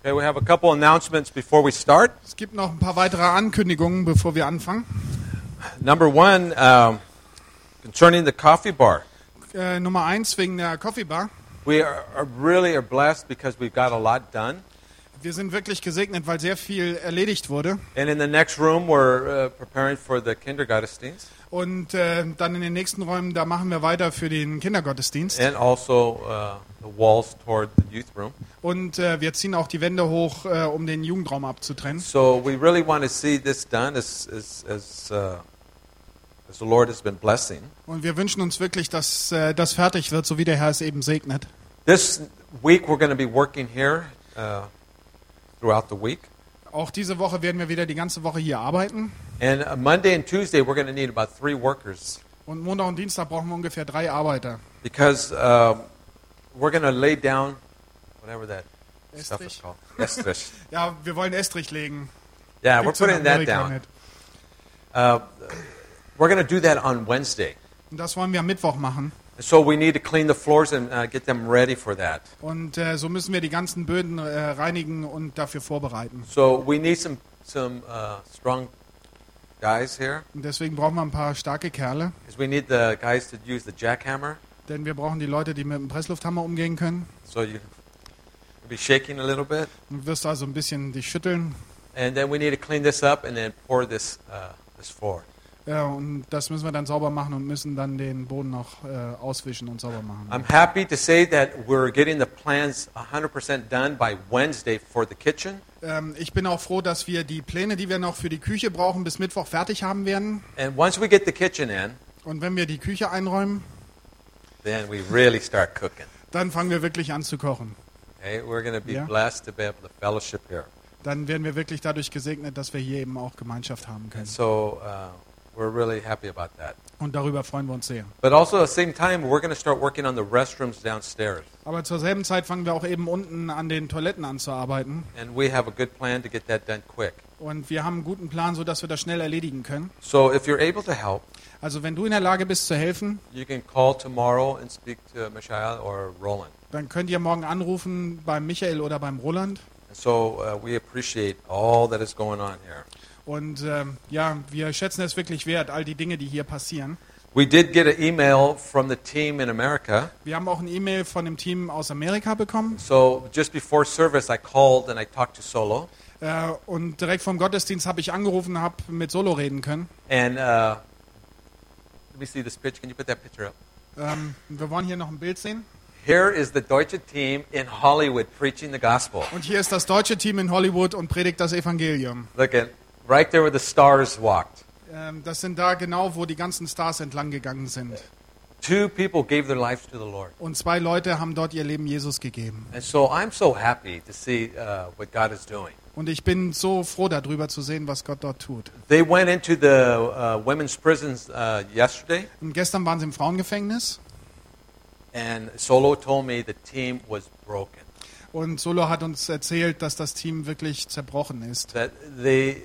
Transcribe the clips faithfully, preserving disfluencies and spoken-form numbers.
Okay, we have a couple announcements before we start. Es gibt noch ein paar weitere Ankündigungen, bevor wir anfangen. Number one, um, concerning the coffee bar. Äh, Nummer eins wegen der Coffee Bar. We are, are really are blessed because we've got a lot done. Wir sind wirklich gesegnet, weil sehr viel erledigt wurde. And in the next room, we're uh, preparing for the Kindergottesdienst. Und äh, dann in den nächsten Räumen, da machen wir weiter für den Kindergottesdienst. And also uh, the walls toward the youth room. Und äh, wir ziehen auch die Wände hoch, äh, um den Jugendraum abzutrennen. So we really want to see this done as as as, uh, as the Lord has been blessing. Und wir wünschen uns wirklich, dass äh, das fertig wird, so wie der Herr es eben segnet. This week we're going to be working here uh, throughout the week. Auch diese Woche werden wir wieder die ganze Woche hier arbeiten. And uh, Monday and Tuesday we're going to need about three workers Und Montag und Dienstag brauchen wir ungefähr drei Arbeiter. because uh, we're going to lay down whatever that stuff is Estrich? called. Estrich. Ja, wir wollen Estrich legen. Yeah, we're Gibt's in putting that Amerika down. nicht. Uh, we're going to do that on Wednesday. Und das wollen wir am Mittwoch machen. So we need to clean the floors and uh, get them ready for that. Und äh, so müssen wir die ganzen Böden äh, reinigen und dafür vorbereiten. So we need some some uh, strong guys here Und deswegen brauchen wir ein paar starke Kerle. because we need the guys to use the jackhammer. Denn wir brauchen die Leute, die mit dem Presslufthammer umgehen können. So you you'll be shaking a little bit, Du wirst also ein bisschen dich schütteln. and then we need to clean this up and then pour this uh, this floor. Ja, und das müssen wir dann sauber machen und müssen dann den Boden noch äh, auswischen und sauber machen. I'm happy to say that we're getting the plans one hundred percent done by Wednesday for the kitchen. Ähm, ich bin auch froh, dass wir die Pläne, die wir noch für die Küche brauchen, bis Mittwoch fertig haben werden. And once we get the kitchen in, Und wenn wir die Küche einräumen, then we really start cooking. dann fangen wir wirklich an zu kochen. Okay, we're going to be Yeah. blessed to be able to fellowship here. Dann werden wir wirklich dadurch gesegnet, dass wir hier eben auch Gemeinschaft haben können. And so uh, we're really happy about that. Und darüber freuen wir uns sehr. But also at the same time, we're going to start working on the restrooms downstairs. Aber zur selben Zeit fangen wir auch eben unten an den Toiletten an zu arbeiten. And we have a good plan to get that done quick. Und wir haben einen guten Plan, sodass wir das schnell erledigen können. So if you're able to help, Also wenn du in der Lage bist zu helfen, you can call tomorrow and speak to Michael or Roland. dann könnt ihr morgen anrufen beim Michael oder beim Roland. And so uh, we appreciate all that is going on here. Und ähm, ja, wir schätzen es wirklich wert, all die Dinge, die hier passieren. We did get an email from the team in America. Wir haben auch ein E-Mail von dem Team aus Amerika bekommen. So just before service, I called and I talked to Solo. Äh, und direkt vom Gottesdienst habe ich angerufen, habe mit Solo reden können. And uh, let me see this picture. Can you put that picture up? Ähm, wir wollen hier noch ein Bild sehen. Here is the deutsche team in Hollywood preaching the gospel. Und hier ist das deutsche Team in Hollywood und predigt das Evangelium. Look at right there where the stars walked. Ähm, das sind da genau, wo die ganzen Stars entlang gegangen sind. Two people gave their lives to the Lord. Und zwei Leute haben dort ihr Leben Jesus gegeben. And so I'm so happy to see uh, what God is doing. Und ich bin so froh darüber zu sehen, was Gott dort tut. They went into the uh, women's prisons uh, yesterday, Und gestern waren sie im Frauengefängnis. and Solo told me the team was broken. Und Solo hat uns erzählt, dass das Team wirklich zerbrochen ist. That they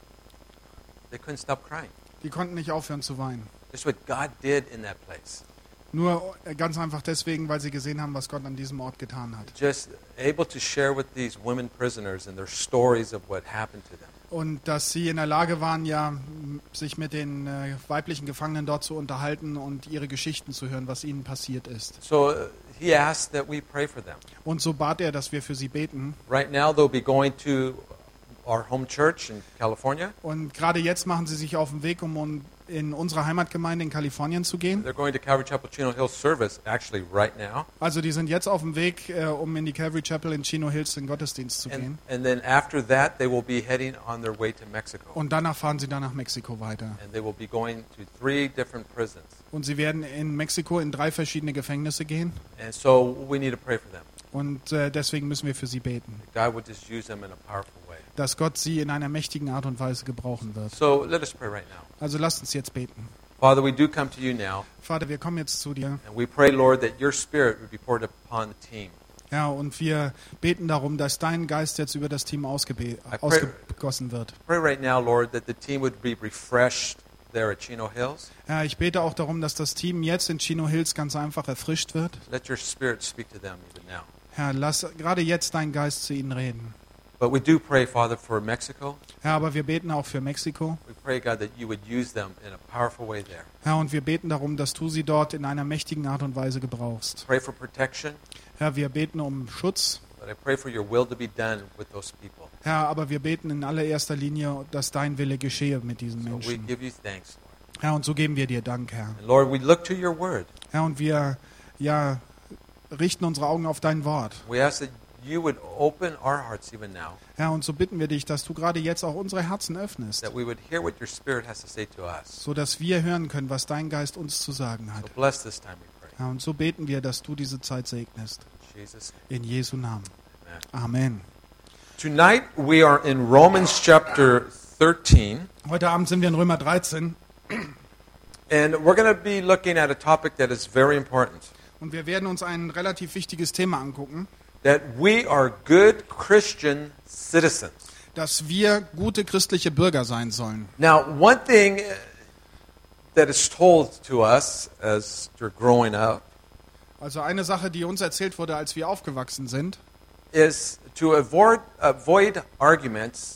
they couldn't stop crying. Die konnten nicht aufhören zu weinen. That's what God did in that place. Nur ganz einfach deswegen, weil sie gesehen haben, was Gott an diesem Ort getan hat. Just able to share with these women prisoners and their stories of what happened to them. Und dass sie in der Lage waren, ja, sich mit den äh, weiblichen Gefangenen dort zu unterhalten und ihre Geschichten zu hören, was ihnen passiert ist. So uh, he asked that we pray for them. Und so bat er, dass wir für sie beten. Right now they'll be going to our home church in California. Und gerade jetzt machen sie sich auf den Weg, um in unsere Heimatgemeinde in Kalifornien zu gehen. They're going to Calvary Chapel Chino Hills service actually right now. Also die sind jetzt auf dem Weg, äh, um in die Calvary Chapel in Chino Hills in den Gottesdienst zu gehen. And, and then after that they will be heading on their way to Mexico. Und danach fahren sie dann nach Mexiko weiter. And they will be going to three different prisons. Und sie werden in Mexiko in drei verschiedene Gefängnisse gehen. And so we need to pray for them. Und äh, deswegen müssen wir für sie beten. God would just use them in a powerful way. Dass Gott sie in einer mächtigen Art und Weise gebrauchen wird. So let us pray right now. Also lasst uns jetzt beten. Father, we do come to you now, Vater, wir kommen jetzt zu dir. and we pray, Lord, that your Spirit would be poured upon the team. Ja, und wir beten darum, dass dein Geist jetzt über das Team ausgebe- pray- ausgegossen wird. Pray right now, Lord, that the team would be refreshed there at Chino Hills. Ja, ich bete auch darum, dass das Team jetzt in Chino Hills ganz einfach erfrischt wird. Let your Spirit speak to them even now. Herr, lass gerade jetzt dein Geist zu ihnen reden. But we do pray, Father, for Mexico. Herr, aber wir beten auch für Mexiko. We pray, God, that you would use them in a powerful way there. Herr, und wir beten darum, dass du sie dort in einer mächtigen Art und Weise gebrauchst. Pray for protection. Herr, wir beten um Schutz. But I pray for your will to be done with those people. Herr, aber wir beten in allererster Linie, dass dein Wille geschehe mit diesen So we Menschen. give you thanks, Lord. Herr, und so geben wir dir Dank, Herr. And Lord, we look to your word. Herr, und wir ja, richten unsere Augen auf dein Wort. We ask that you would open our hearts even now, Herr, und so bitten wir dich, dass du gerade jetzt auch unsere Herzen öffnest, that we would hear what your Spirit has to say to us. sodass wir hören können, was dein Geist uns zu sagen So hat. bless this time, we pray. Herr, und so beten wir, dass du diese Zeit segnest. In Jesus' In Jesu Namen. name. Amen. Tonight we are in Romans chapter thirteen, Heute Abend sind wir in Römer dreizehn and we're going to be looking at a topic that is very important. und wir werden uns ein relativ wichtiges Thema angucken, That we are good Christian citizens. dass wir gute christliche Bürger sein sollen. Now, one thing uh, that is told to us as we're growing up Also eine Sache, die uns erzählt wurde, als wir aufgewachsen sind, is to avoid, avoid arguments,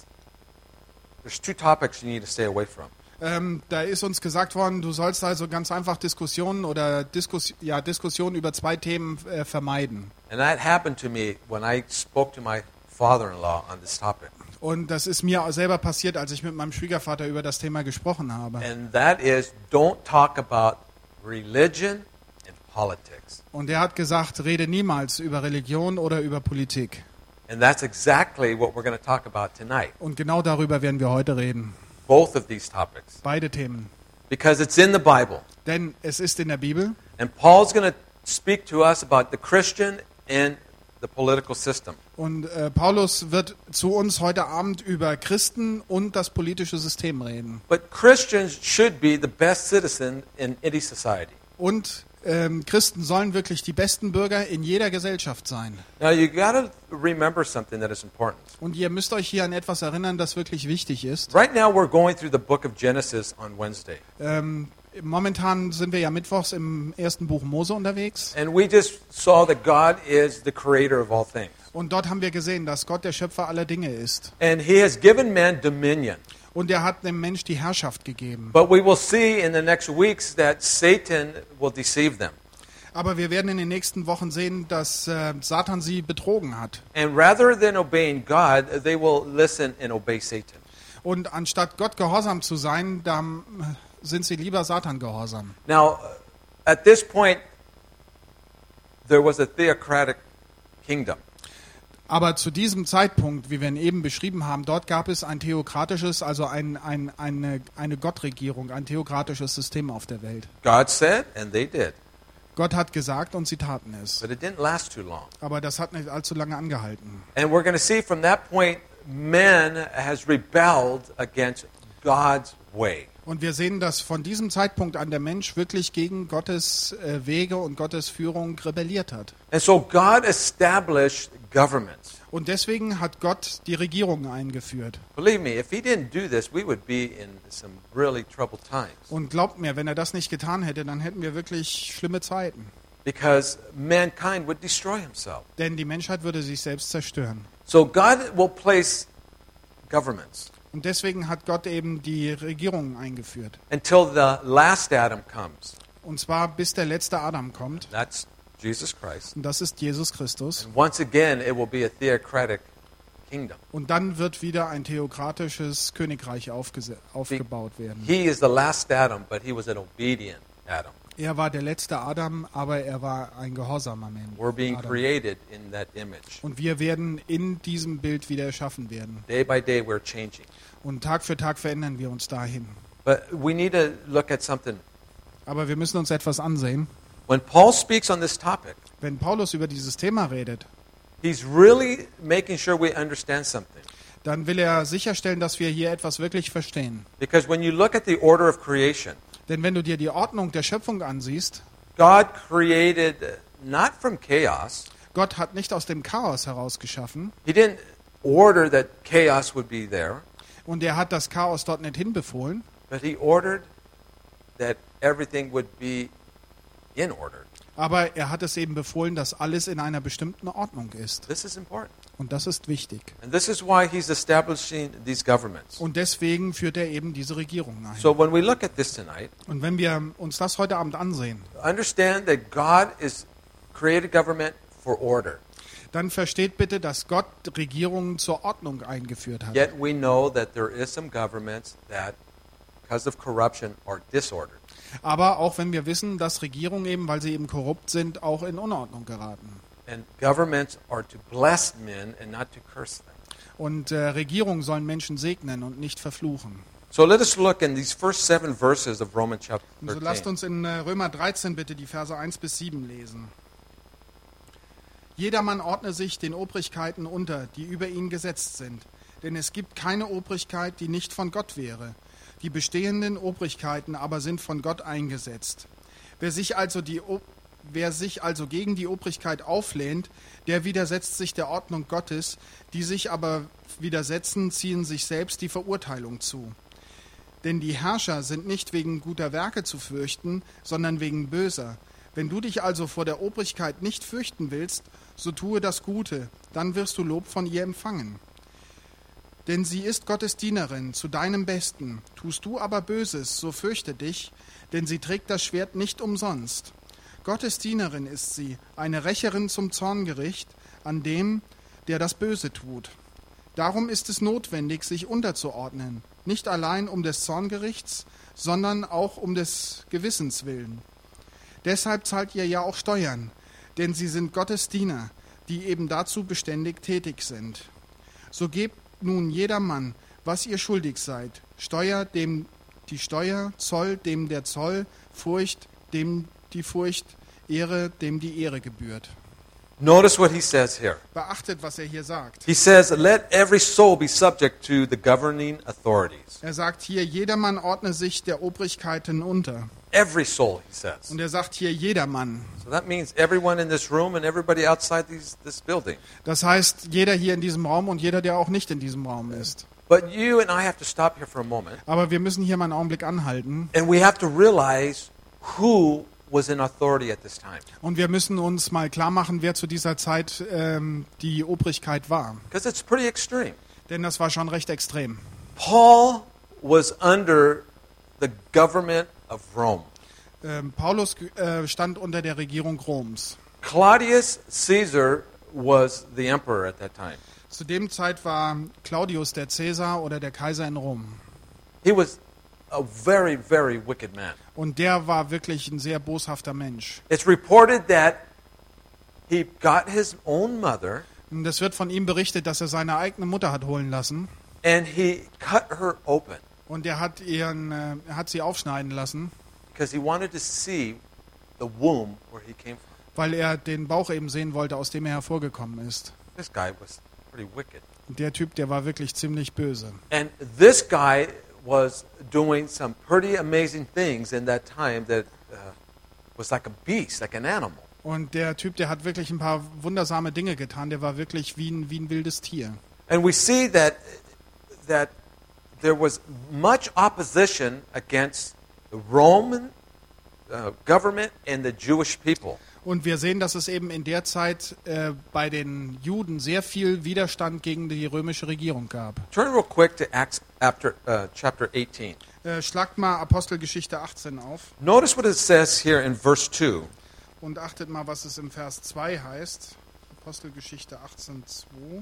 there's two topics you need to stay away from. ähm, da ist uns gesagt worden, du sollst also ganz einfach Diskussionen oder Diskus ja, Diskussionen über zwei Themen äh, vermeiden. And that happened to me when I spoke to my father-in-law on this topic. Und das ist mir auch selber passiert, als ich mit meinem Schwiegervater über das Thema gesprochen habe. And that is, don't talk about religion and politics. Und er hat gesagt, rede niemals über Religion oder über Politik. And that's exactly what we're going to talk about tonight. Und genau darüber werden wir heute reden. Both of these topics. Beide Themen. Because it's in the Bible. Denn es ist in der Bibel. And Paul's going to speak to us about the Christian and the political system. Und äh, Paulus wird zu uns heute Abend über Christen und das politische System reden. But Christians should be the best citizen in any society. Und ähm, Christen sollen wirklich die besten Bürger in jeder Gesellschaft sein. Now you got to remember something that is important. Und ihr müsst euch hier an etwas erinnern, das wirklich wichtig ist. Right now we're going through the book of Genesis on Wednesday. Ähm, momentan sind wir ja mittwochs im ersten Buch Mose unterwegs. And we just saw that God is the creator of all things. Und dort haben wir gesehen, dass Gott der Schöpfer aller Dinge ist. And he has given man dominion. Und er hat dem Mensch die Herrschaft gegeben. But we will see in the next weeks that Satan will deceive them. Aber wir werden in den nächsten Wochen sehen, dass äh, Satan sie betrogen hat. And rather than obeying God, they will listen and obey Satan. Und anstatt Gott gehorsam zu sein, da sind sie lieber Satan gehorsam. Now, at this point, there was a theocratic kingdom. Aber zu diesem Zeitpunkt, wie wir ihn eben beschrieben haben, dort gab es ein theokratisches, also ein, ein, eine, eine Gottregierung, ein theokratisches System auf der Welt. God said, and they did. Gott hat gesagt und sie taten es. But it didn't last too long. Aber das hat nicht allzu lange angehalten. And we're going to see from that point, man has rebelled against God's way. Und wir sehen, dass von diesem Zeitpunkt an der Mensch wirklich gegen Gottes äh, Wege und Gottes Führung rebelliert hat. And so God established governments. Und deswegen hat Gott die Regierung eingeführt. Believe me, if he didn't do this, we would be in some really troubled times. Und glaubt mir, wenn er das nicht getan hätte, dann hätten wir wirklich schlimme Zeiten. Because mankind would destroy himself. Denn die Menschheit würde sich selbst zerstören. So God will place governments Und deswegen hat Gott eben die Regierung eingeführt. until the last Adam comes. Und zwar bis der letzte Adam kommt. That's Jesus Christ. Und das ist Jesus Christus. And once again, it will be a theocratic kingdom. Und dann wird wieder ein theokratisches Königreich aufgese- aufgebaut werden. He is the last Adam, but he was an obedient Adam. Er war der letzte Adam, aber er war ein gehorsamer Mensch. We're being Adam. created in that image. Und wir werden in diesem Bild wieder erschaffen werden. Day by day, we're changing. Und Tag für Tag verändern wir uns dahin. But we need to look at something. Aber wir müssen uns etwas ansehen. When Paul speaks on this topic, Wenn Paulus über dieses Thema redet, he's really making sure we understand something. dann will er sicherstellen, dass wir hier etwas wirklich verstehen. Because when you look at the order of creation, Denn wenn du dir die Ordnung der Schöpfung ansiehst, God created not from chaos. Gott hat nicht aus dem Chaos heraus geschaffen He didn't order that chaos would be there, und er hat das Chaos dort nicht hinbefohlen, but he ordered that everything would be in order. Aber er hat es eben befohlen, dass alles in einer bestimmten Ordnung ist. This is important. Und das ist wichtig. And this is why he's establishing these governments. Und deswegen führt er eben diese Regierung ein. So when we look at this tonight, Und wenn wir uns das heute Abend ansehen, understand that God is created government for order. dann versteht bitte, dass Gott Regierungen zur Ordnung eingeführt hat. Yet we know that there is some governments that, because of corruption, are disordered. Aber auch wenn wir wissen, dass Regierungen eben, weil sie eben korrupt sind, auch in Unordnung geraten. And governments are to bless men and not to curse them. Und äh, Regierungen sollen Menschen segnen und nicht verfluchen. So let us look in these first seven verses of Romans chapter Und so lasst thirteen. uns in äh, Römer dreizehn bitte die Verse eins bis sieben lesen. Jedermann ordne sich den Obrigkeiten unter, die über ihn gesetzt sind. Denn es gibt keine Obrigkeit, die nicht von Gott wäre. Die bestehenden Obrigkeiten aber sind von Gott eingesetzt. Wer sich also, die, wer sich also gegen die Obrigkeit auflehnt, der widersetzt sich der Ordnung Gottes. Die sich aber widersetzen, ziehen sich selbst die Verurteilung zu. Denn die Herrscher sind nicht wegen guter Werke zu fürchten, sondern wegen böser. Wenn du dich also vor der Obrigkeit nicht fürchten willst, so tue das Gute, dann wirst du Lob von ihr empfangen. Denn sie ist Gottes Dienerin, zu deinem Besten. Tust du aber Böses, so fürchte dich, denn sie trägt das Schwert nicht umsonst. Gottes Dienerin ist sie, eine Rächerin zum Zorngericht, an dem, der das Böse tut. Darum ist es notwendig, sich unterzuordnen, nicht allein um des Zorngerichts, sondern auch um des Gewissens willen. Deshalb zahlt ihr ja auch Steuern, denn sie sind Gottes Diener, die eben dazu beständig tätig sind. So gebt nun jedermann, was ihr schuldig seid, Steuer dem die Steuer, Zoll dem der Zoll, Furcht dem die Furcht, Ehre dem die Ehre gebührt. Notice what he says here. Beachtet, was er hier sagt. He says, let every soul be subject to the governing authorities. Er sagt hier, jedermann ordne sich der Obrigkeiten unter. Every soul, he says. Und er sagt hier, jedermann. So that means everyone in this room and everybody outside these, this building. Das heißt, jeder hier in diesem Raum und jeder, der auch nicht in diesem Raum ist. But you and I have to stop here for a moment. Aber wir müssen hier mal einen Augenblick anhalten. And we have to realize who was in authority at this time. Und wir müssen uns mal klar machen, wer zu dieser Zeit ähm, die Obrigkeit war. Because it's pretty extreme. Denn das war schon recht extrem. Paul was under the government of Rome. Ähm, Paulus äh, stand unter der Regierung Roms. Claudius Caesar was the emperor at that time. Zu dem Zeit war Claudius der Cäsar oder der Kaiser in Rom. He was a very, very wicked man. Und der war wirklich ein sehr boshafter Mensch. It's reported that he got his own mother Und es wird von ihm berichtet, dass er seine eigene Mutter hat holen lassen. and he cut her open Und er hat, ihren, äh, er hat sie aufschneiden lassen, because he wanted to see the womb where he came from. weil er den Bauch eben sehen wollte, aus dem er hervorgekommen ist. This guy was pretty wicked. Und der Typ, der war wirklich ziemlich böse. And this guy was doing some pretty amazing things in that time that uh, was like a beast, like an animal. Und der Typ, der hat wirklich ein paar wundersame Dinge getan. Der war wirklich wie ein, wie ein wildes Tier. And we see that that there was much opposition against the Roman uh, government and the Jewish people. Und wir sehen, dass es eben in der Zeit äh, bei den Juden sehr viel Widerstand gegen die römische Regierung gab. Turn real quick to Acts after, uh, chapter eighteen. Äh, schlagt mal Apostelgeschichte achtzehn auf Notice what it says here in verse two. und achtet mal, was es im Vers zwei heißt. Apostelgeschichte achtzehn, zwei.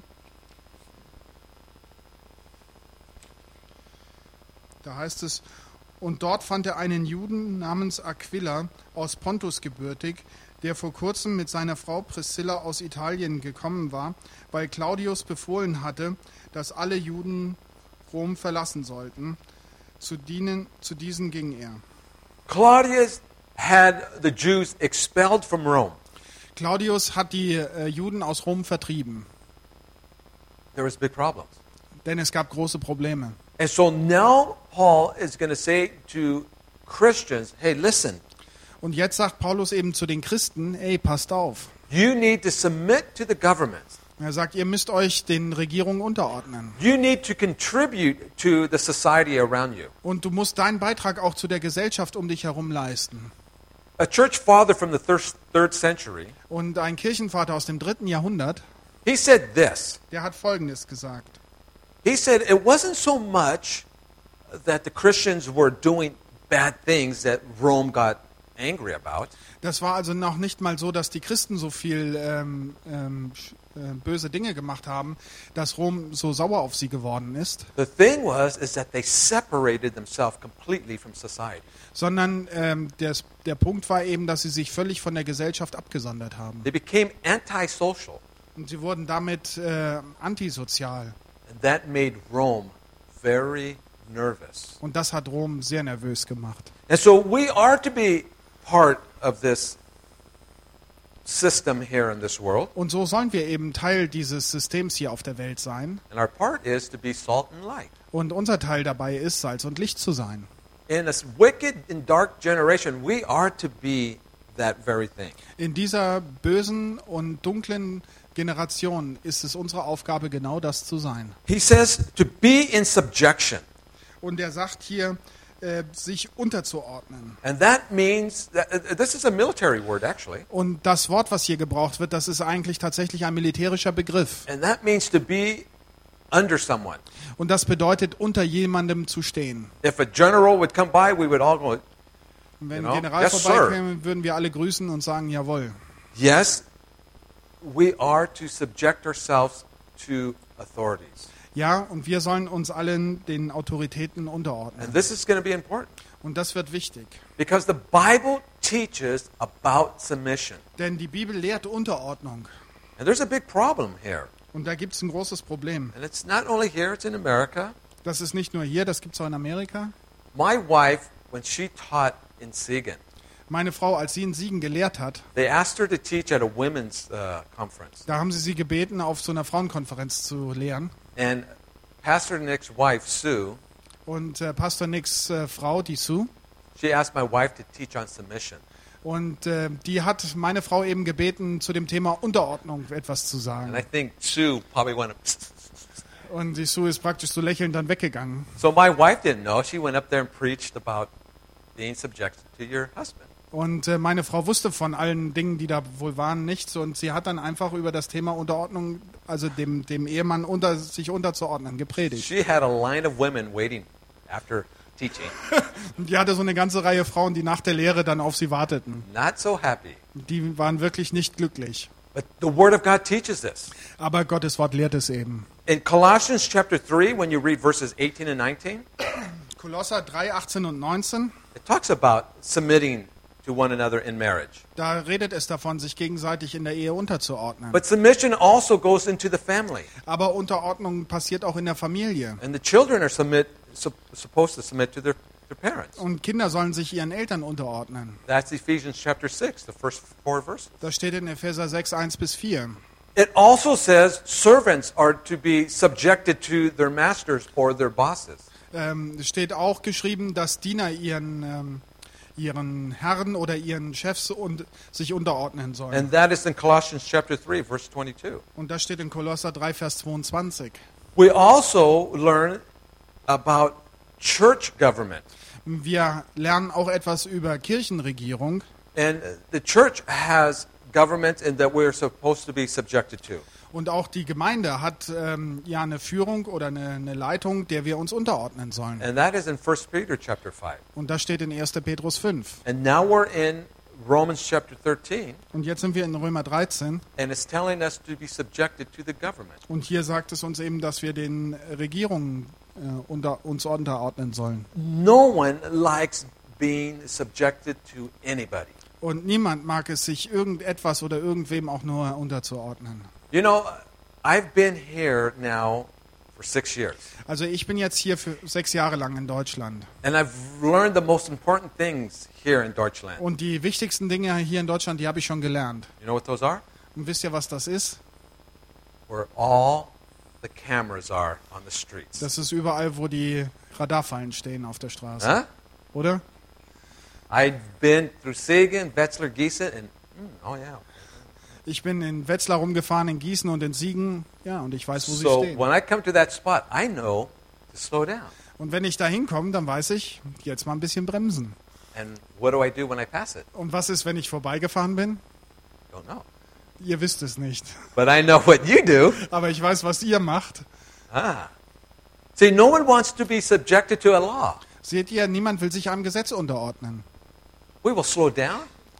Da heißt es, und dort fand er einen Juden namens Aquila aus Pontus gebürtig, der vor kurzem mit seiner Frau Priscilla aus Italien gekommen war, weil Claudius befohlen hatte, dass alle Juden Rom verlassen sollten. Zu, dienen, zu diesen ging er. Claudius had the Jews expelled from Rome. Claudius hat die äh, Juden aus Rom vertrieben, There was big problems. denn es gab große Probleme. And so now Paul is going to say to Christians, hey, listen, Und jetzt sagt Paulus eben zu den Christen, ey, passt auf. you need to submit to the government. Er sagt, ihr müsst euch den Regierungen unterordnen. You need to contribute to the society around you. Und du musst deinen Beitrag auch zu der Gesellschaft um dich herum leisten. A church father from the thir- third century, Und ein Kirchenvater aus dem dritten Jahrhundert, he said this. der hat Folgendes gesagt. He said it wasn't so much that the Christians were doing bad things that Rome got angry about. Das war also noch nicht mal so, dass die Christen so viel ähm, ähm, sch- äh, böse Dinge gemacht haben, dass Rom so sauer auf sie geworden ist, The thing was is that they separated themselves completely from society. sondern ähm, des, der Punkt war eben, dass sie sich völlig von der Gesellschaft abgesondert haben. They became antisocial, Und sie wurden damit äh, antisozial. and that made Rome very nervous. Und das hat Rom sehr nervös gemacht. And so we are to be part of this system here in this world, Und so sollen wir eben Teil dieses Systems hier auf der Welt sein. and our part is to be salt and light. Und unser Teil dabei ist, Salz und Licht zu sein. In a wicked and dark generation, we are to be that very thing. In dieser bösen und dunklen Generation ist es unsere Aufgabe, genau das zu sein. He says to be in subjection. Und er sagt hier, äh, sich unterzuordnen. And that means, that, uh, this is a military word actually, Und das Wort, was hier gebraucht wird, das ist eigentlich tatsächlich ein militärischer Begriff. and that means to be under someone. Und das bedeutet, unter jemandem zu stehen. If a general would come by, we would all go, Und wenn You ein know, General yes, vorbeikäme, würden wir alle grüßen und sagen, jawohl. yes, we are to subject ourselves to authorities. Ja, und wir sollen uns allen den Autoritäten unterordnen. And this is going to be important Und das wird wichtig. because the Bible teaches about submission. Denn die Bibel lehrt Unterordnung. And there's a big problem here. Und da gibt es ein großes Problem. And it's not only here, it's in America. Das ist nicht nur hier, das gibt es auch in Amerika. My wife, when she taught in Siegen, Meine Frau, als sie in Siegen gelehrt hat, they asked her to teach at a women's uh, conference. da haben sie sie gebeten, auf so einer Frauenkonferenz zu lehren. And Pastor Nick's wife, Sue, Und äh, Pastor Nicks äh, Frau, die Sue, she asked my wife to teach on submission. und äh, die hat meine Frau eben gebeten, zu dem Thema Unterordnung etwas zu And sagen. I think Sue probably went, Und die Sue ist praktisch so lächelnd dann weggegangen. so my wife didn't know. She went up there and preached about being subjected to your husband. Und äh, meine Frau wusste von allen Dingen, die da wohl waren, nichts. Und sie hat dann einfach über das Thema Unterordnung, also dem, dem Ehemann unter, sich unterzuordnen, gepredigt. She had a line of women waiting after teaching, Und die hatte so eine ganze Reihe Frauen, die nach der Lehre dann auf sie warteten. not so happy. Die waren wirklich nicht glücklich. But the Word of God teaches this. Aber Gottes Wort lehrt es eben. In Colossians chapter three, when you read verses eighteen and nineteen, Kolosser drei, achtzehn und neunzehn, it talks about submitting to one another in marriage. da redet es davon, sich gegenseitig in der Ehe unterzuordnen. But submission also goes into the family. Aber Unterordnung passiert auch in der Familie. And the children are submit, sup- supposed to submit to their, their parents. Und Kinder sollen sich ihren Eltern unterordnen. That's Ephesians chapter six, the first four verses. Das steht in Epheser sechs, eins bis vier. It also says servants are to be subjected to their masters or their bosses. Ähm, es steht auch geschrieben, dass Diener ihren, ähm, ihren Herren oder ihren Chefs und, sich unterordnen sollen. And that is in Colossians chapter three, verse twenty-two. Und das steht in Kolosser drei, Vers zweiundzwanzig. We also learn about church government. Wir lernen auch etwas über Kirchenregierung. And the church has government and that we're supposed to be subjected to. Und auch die Gemeinde hat ähm, ja eine Führung oder eine, eine Leitung, der wir uns unterordnen sollen. And that is in First Peter chapter five. Und das steht in erster Petrus fünf. And now we're in Romans chapter thirteen, Und jetzt sind wir in Römer dreizehn. and it's telling us to be subjected to the government. Und hier sagt es uns eben, dass wir den Regierungen äh, unter, uns unterordnen sollen. No one likes being subjected to anybody. Und niemand mag es, sich irgendetwas oder irgendwem auch nur unterzuordnen. You know, I've been here now for six years, Also ich bin jetzt hier für sechs Jahre lang in Deutschland. and I've learned the most important things here in Deutschland. Und die wichtigsten Dinge hier in Deutschland, die habe ich schon gelernt. You know what those are? Und wisst ihr, was das ist? Where all the cameras are on the streets. Das ist überall, wo die Radarfallen stehen auf der Straße. Huh? Oder? I've been through Siegen, Wetzlar, Gießen, and mm, oh yeah. Ich bin in Wetzlar rumgefahren, in Gießen und in Siegen. Ja, und ich weiß, wo sie So stehen. when I come to that spot, I know to slow down. Und wenn ich da hinkomme, dann weiß ich, jetzt mal ein bisschen bremsen. And what do I do when I pass it? Und was ist, wenn ich vorbeigefahren bin? Don't know. Ihr wisst es nicht. But I know what you do. Aber ich weiß, was ihr macht. Ah. See, no one wants to be subjected to a law. Seht ihr, niemand will sich einem Gesetz unterordnen. We will slow down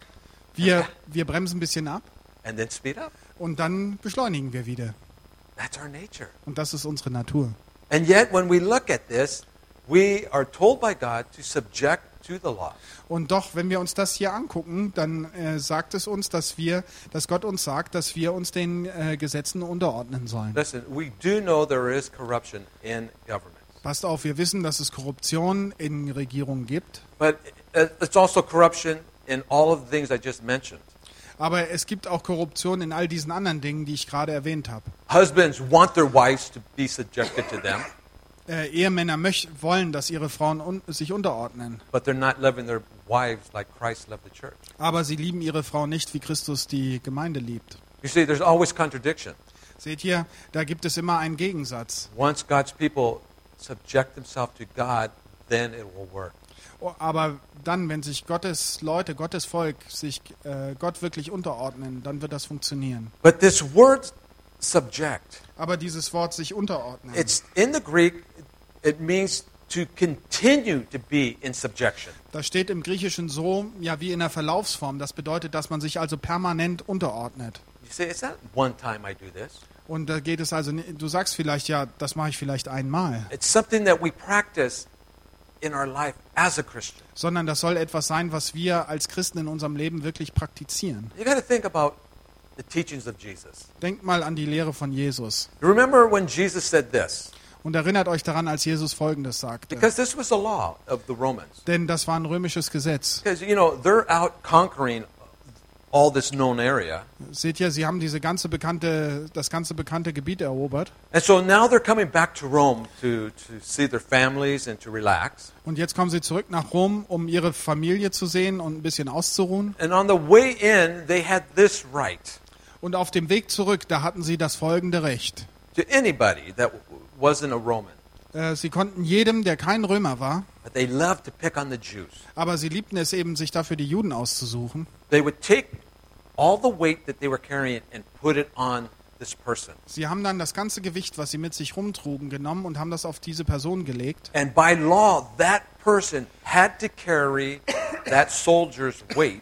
Wir, wir bremsen ein bisschen ab and then speed up. und dann beschleunigen wir wieder. That's our nature. Und das ist unsere Natur. And yet, when we look at this, we are told by God to subject to the law. Und doch, wenn wir uns das hier angucken, dann äh, sagt es uns, dass wir, dass Gott uns sagt, dass wir uns den äh, Gesetzen unterordnen sollen. Listen, we do know there is corruption in government. Passt auf, wir wissen, dass es Korruption in Regierungen gibt. But it's also corruption in all of the things I just mentioned. Aber es gibt auch Korruption in all diesen anderen Dingen, die ich gerade erwähnt habe. Husbands want their wives to be subjected to them, Äh, Ehemänner möch, wollen, dass ihre Frauen un sich unterordnen. but they're not loving their wives like Christ loved the church. Aber sie lieben ihre Frau nicht, wie Christus die Gemeinde liebt. You see, there's always contradiction. Seht ihr, da gibt es immer einen Gegensatz. Once God's people subject themselves to God, then it will work. Oh, aber dann, wenn sich Gottes Leute, Gottes Volk sich äh, Gott wirklich unterordnen, dann wird das funktionieren. But this word subject, Aber dieses Wort sich unterordnen, it's in the Greek, it means to continue to be in subjection. das steht im Griechischen so, ja, wie in der Verlaufsform. Das bedeutet, dass man sich also permanent unterordnet. You say, it's not one time I do this. Und da geht es also, ni- du sagst vielleicht, ja, das mache ich vielleicht einmal. It's something that we practice in our life as a Christian. Sondern das soll etwas sein, was wir als Christen in unserem Leben wirklich praktizieren. You got to think about the teachings of Jesus. Denkt mal an die Lehre von Jesus. You remember when Jesus said this? Und erinnert euch daran, als Jesus Folgendes sagte. Because this was the law of the Romans. Denn das war ein römisches Gesetz. Because, you know, they're out conquering all this known area. Seht ihr, sie haben diese ganze bekannte, das ganze bekannte Gebiet erobert. And so now they're coming back to Rome to, to see their families and to relax. Und jetzt kommen sie zurück nach Rom, um ihre Familie zu sehen und ein bisschen auszuruhen. And on the way in, they had this right Und auf dem Weg zurück, da hatten sie das folgende Recht. to anybody that wasn't a Roman. Äh, Sie konnten jedem, der kein Römer war, But they loved to pick on the Jews. aber sie liebten es eben, sich dafür die Juden auszusuchen. They would take all the weight that they were carrying and put it on this person. Sie haben dann das ganze Gewicht, was sie mit sich rumtrugen, genommen und haben das auf diese Person gelegt. And by law, that person had to carry that soldier's weight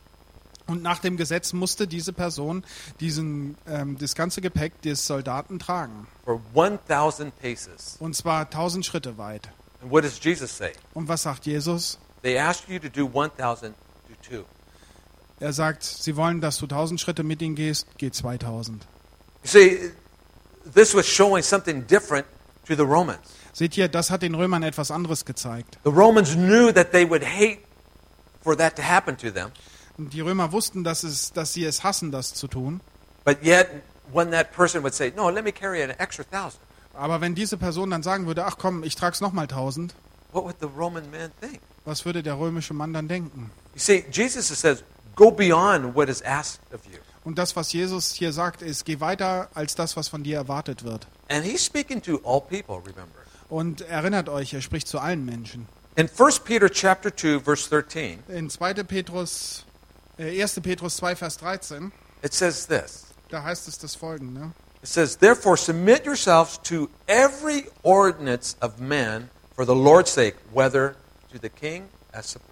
Und nach dem Gesetz musste diese Person diesen, ähm, das ganze Gepäck des Soldaten tragen. for one thousand paces. Und zwar tausend Schritte weit. And what does Jesus say? Und was sagt Jesus? They ask you to do one thousand, do two. Er sagt, sie wollen, dass du tausend Schritte mit ihnen gehst, geh zweitausend. You see, this was showing something different to the Romans. Seht ihr, das hat den Römern etwas anderes gezeigt. The Romans knew that they would hate for that to happen to them, Und die Römer wussten, dass, es, dass sie es hassen, das zu tun. but yet when that person would say, no, let me carry an extra thousand, Aber wenn diese Person dann sagen würde, ach komm, ich trag's nochmal tausend, what would the Roman man think? was würde der römische Mann dann denken? You see, Jesus says, go beyond what is asked of you. Und das, was Jesus hier sagt, ist, geh weiter als das, was von dir erwartet wird. And he's speaking to all people, remember. Und erinnert euch, er spricht zu allen Menschen. In First Peter chapter two, verse thirteen, In zweiter Petrus, äh, erster Petrus zwei, Vers dreizehn, it says this. da heißt es das folgende. It says, therefore submit yourselves to every ordinance of man for the Lord's sake, whether to the king as supreme.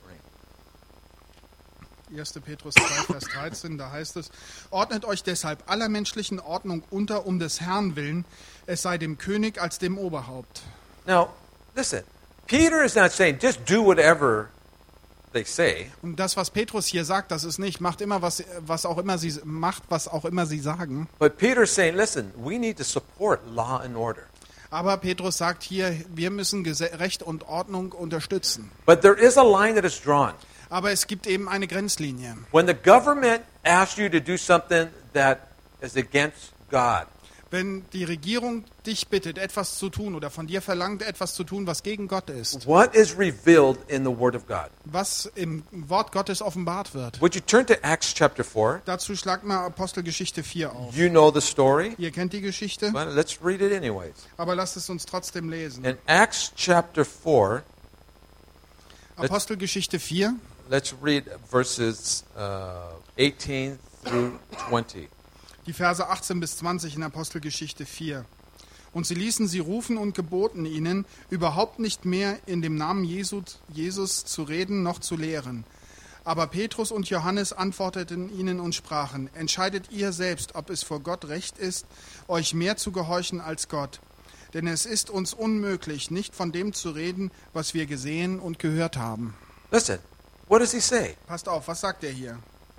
erster Petrus zwei, Vers dreizehn, da heißt es, ordnet euch deshalb aller menschlichen Ordnung unter, um des Herrn willen, es sei dem König als dem Oberhaupt. Now, listen, Peter is not saying just do whatever they say. Und das, was Petrus hier sagt, das ist nicht, macht immer was, was auch immer sie macht, was auch immer sie sagen. But Peter is saying, listen, we need to support law and order. Aber Petrus sagt hier, wir müssen Gese- Recht und Ordnung unterstützen. But there is a line that is drawn. Aber es gibt eben eine Grenzlinie. When the government asks you to do something that is against God, Wenn die Regierung dich bittet, etwas zu tun oder von dir verlangt, etwas zu tun, was gegen Gott ist, what is revealed in the Word of God? was im Wort Gottes offenbart wird. Would you turn to Acts chapter four? Dazu schlagt mal Apostelgeschichte vier auf. You know the story. Ihr kennt die Geschichte, Well, let's read it anyways. aber lasst es uns trotzdem lesen. In Acts chapter four, Apostelgeschichte vier, let's read verses uh, eighteen through twenty. Die Verse achtzehn bis zwanzig in Apostelgeschichte vier. Und sie ließen sie rufen und geboten ihnen, überhaupt nicht mehr in dem Namen Jesu, Jesus zu reden noch zu lehren. Aber Petrus und Johannes antworteten ihnen und sprachen, entscheidet ihr selbst, ob es vor Gott recht ist, euch mehr zu gehorchen als Gott. Denn es ist uns unmöglich, nicht von dem zu reden, was wir gesehen und gehört haben. Listen, what does he say? Passt auf, was sagt er hier?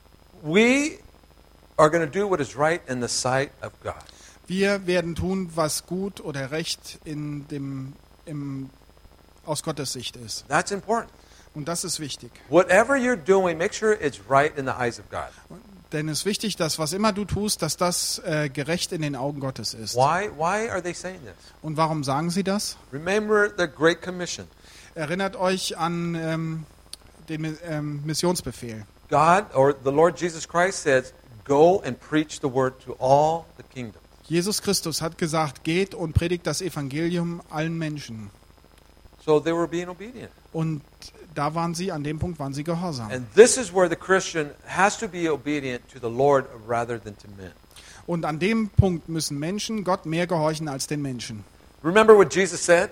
We are going to do what is right in the sight of God. Wir werden tun, was gut oder recht in dem, im, aus Gottes Sicht ist. That's important. Und das ist wichtig. Whatever you're doing, make sure it's right in the eyes of God. Denn es ist wichtig, dass was immer du tust, dass das äh, gerecht in den Augen Gottes ist. Why? Why are they saying this? Und warum sagen sie das? Remember the Great Commission. Erinnert euch an ähm, den ähm, Missionsbefehl. God, or the Lord Jesus Christ says, go and preach the word to all the kingdoms. Jesus Christus hat gesagt, geht und predigt das Evangelium allen Menschen. So they were being obedient. Und da waren sie, an dem Punkt waren sie gehorsam. And this is where the Christian has to be obedient to the Lord rather than to men. Und an dem Punkt müssen Menschen Gott mehr gehorchen als den Menschen. Remember what Jesus said?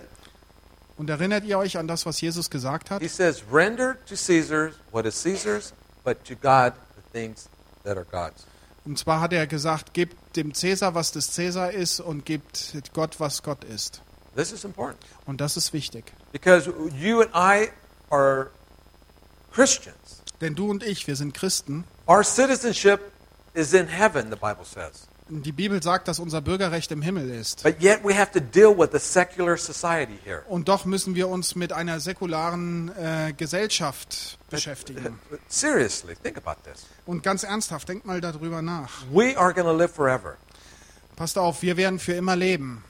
Und erinnert ihr euch an das, was Jesus gesagt hat? He says, render to Caesar what is Caesar's, but to God the things that are God's. Und zwar hat er gesagt, gebt dem Cäsar, was des Cäsar ist, und gebt Gott, was Gott ist. This is important. Und das ist wichtig. Because you and I are Christians. Denn du und ich, wir sind Christen. Our citizenship is in heaven, the Bible says. Die Bibel sagt, dass unser Bürgerrecht im Himmel ist. But yet we have to deal with a secular society here. Und doch müssen wir uns mit einer säkularen äh, Gesellschaft beschäftigen. Seriously, think about this. Und ganz ernsthaft, denkt mal darüber nach. We are going to live forever. Passt auf, wir werden für immer leben.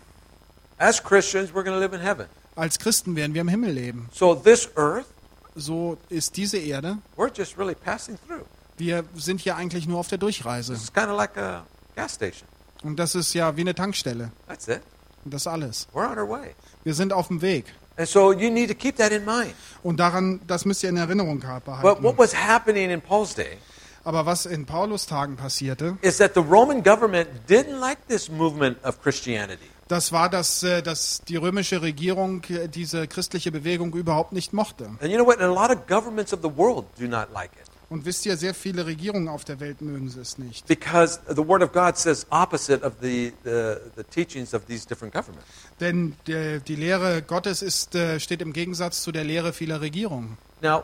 As Christians, we're going to live in heaven. Als Christen werden wir im Himmel leben. So this earth, So ist diese Erde. we're just really passing through. Wir sind hier eigentlich nur auf der Durchreise. This is kind of like a gas station. Und das ist ja wie eine Tankstelle. That's it. Und das alles. We're on our way. Wir sind auf dem Weg. And so you need to keep that in mind. Und daran, das müsst ihr in Erinnerung But what behalten. was happening in Paul's day Aber was in Paulus Tagen passierte, is that the Roman government didn't like this movement of Christianity. das war, dass, äh, dass die römische Regierung äh, diese christliche Bewegung überhaupt nicht mochte. And you know what? A lot of governments of the world do not like it. Und wisst ihr, sehr viele Regierungen auf der Welt mögen es nicht. Because the Word of God says opposite of the, the, the teachings of these different governments. Denn die, die Lehre Gottes ist, äh, steht im Gegensatz zu der Lehre vieler Regierungen. Now,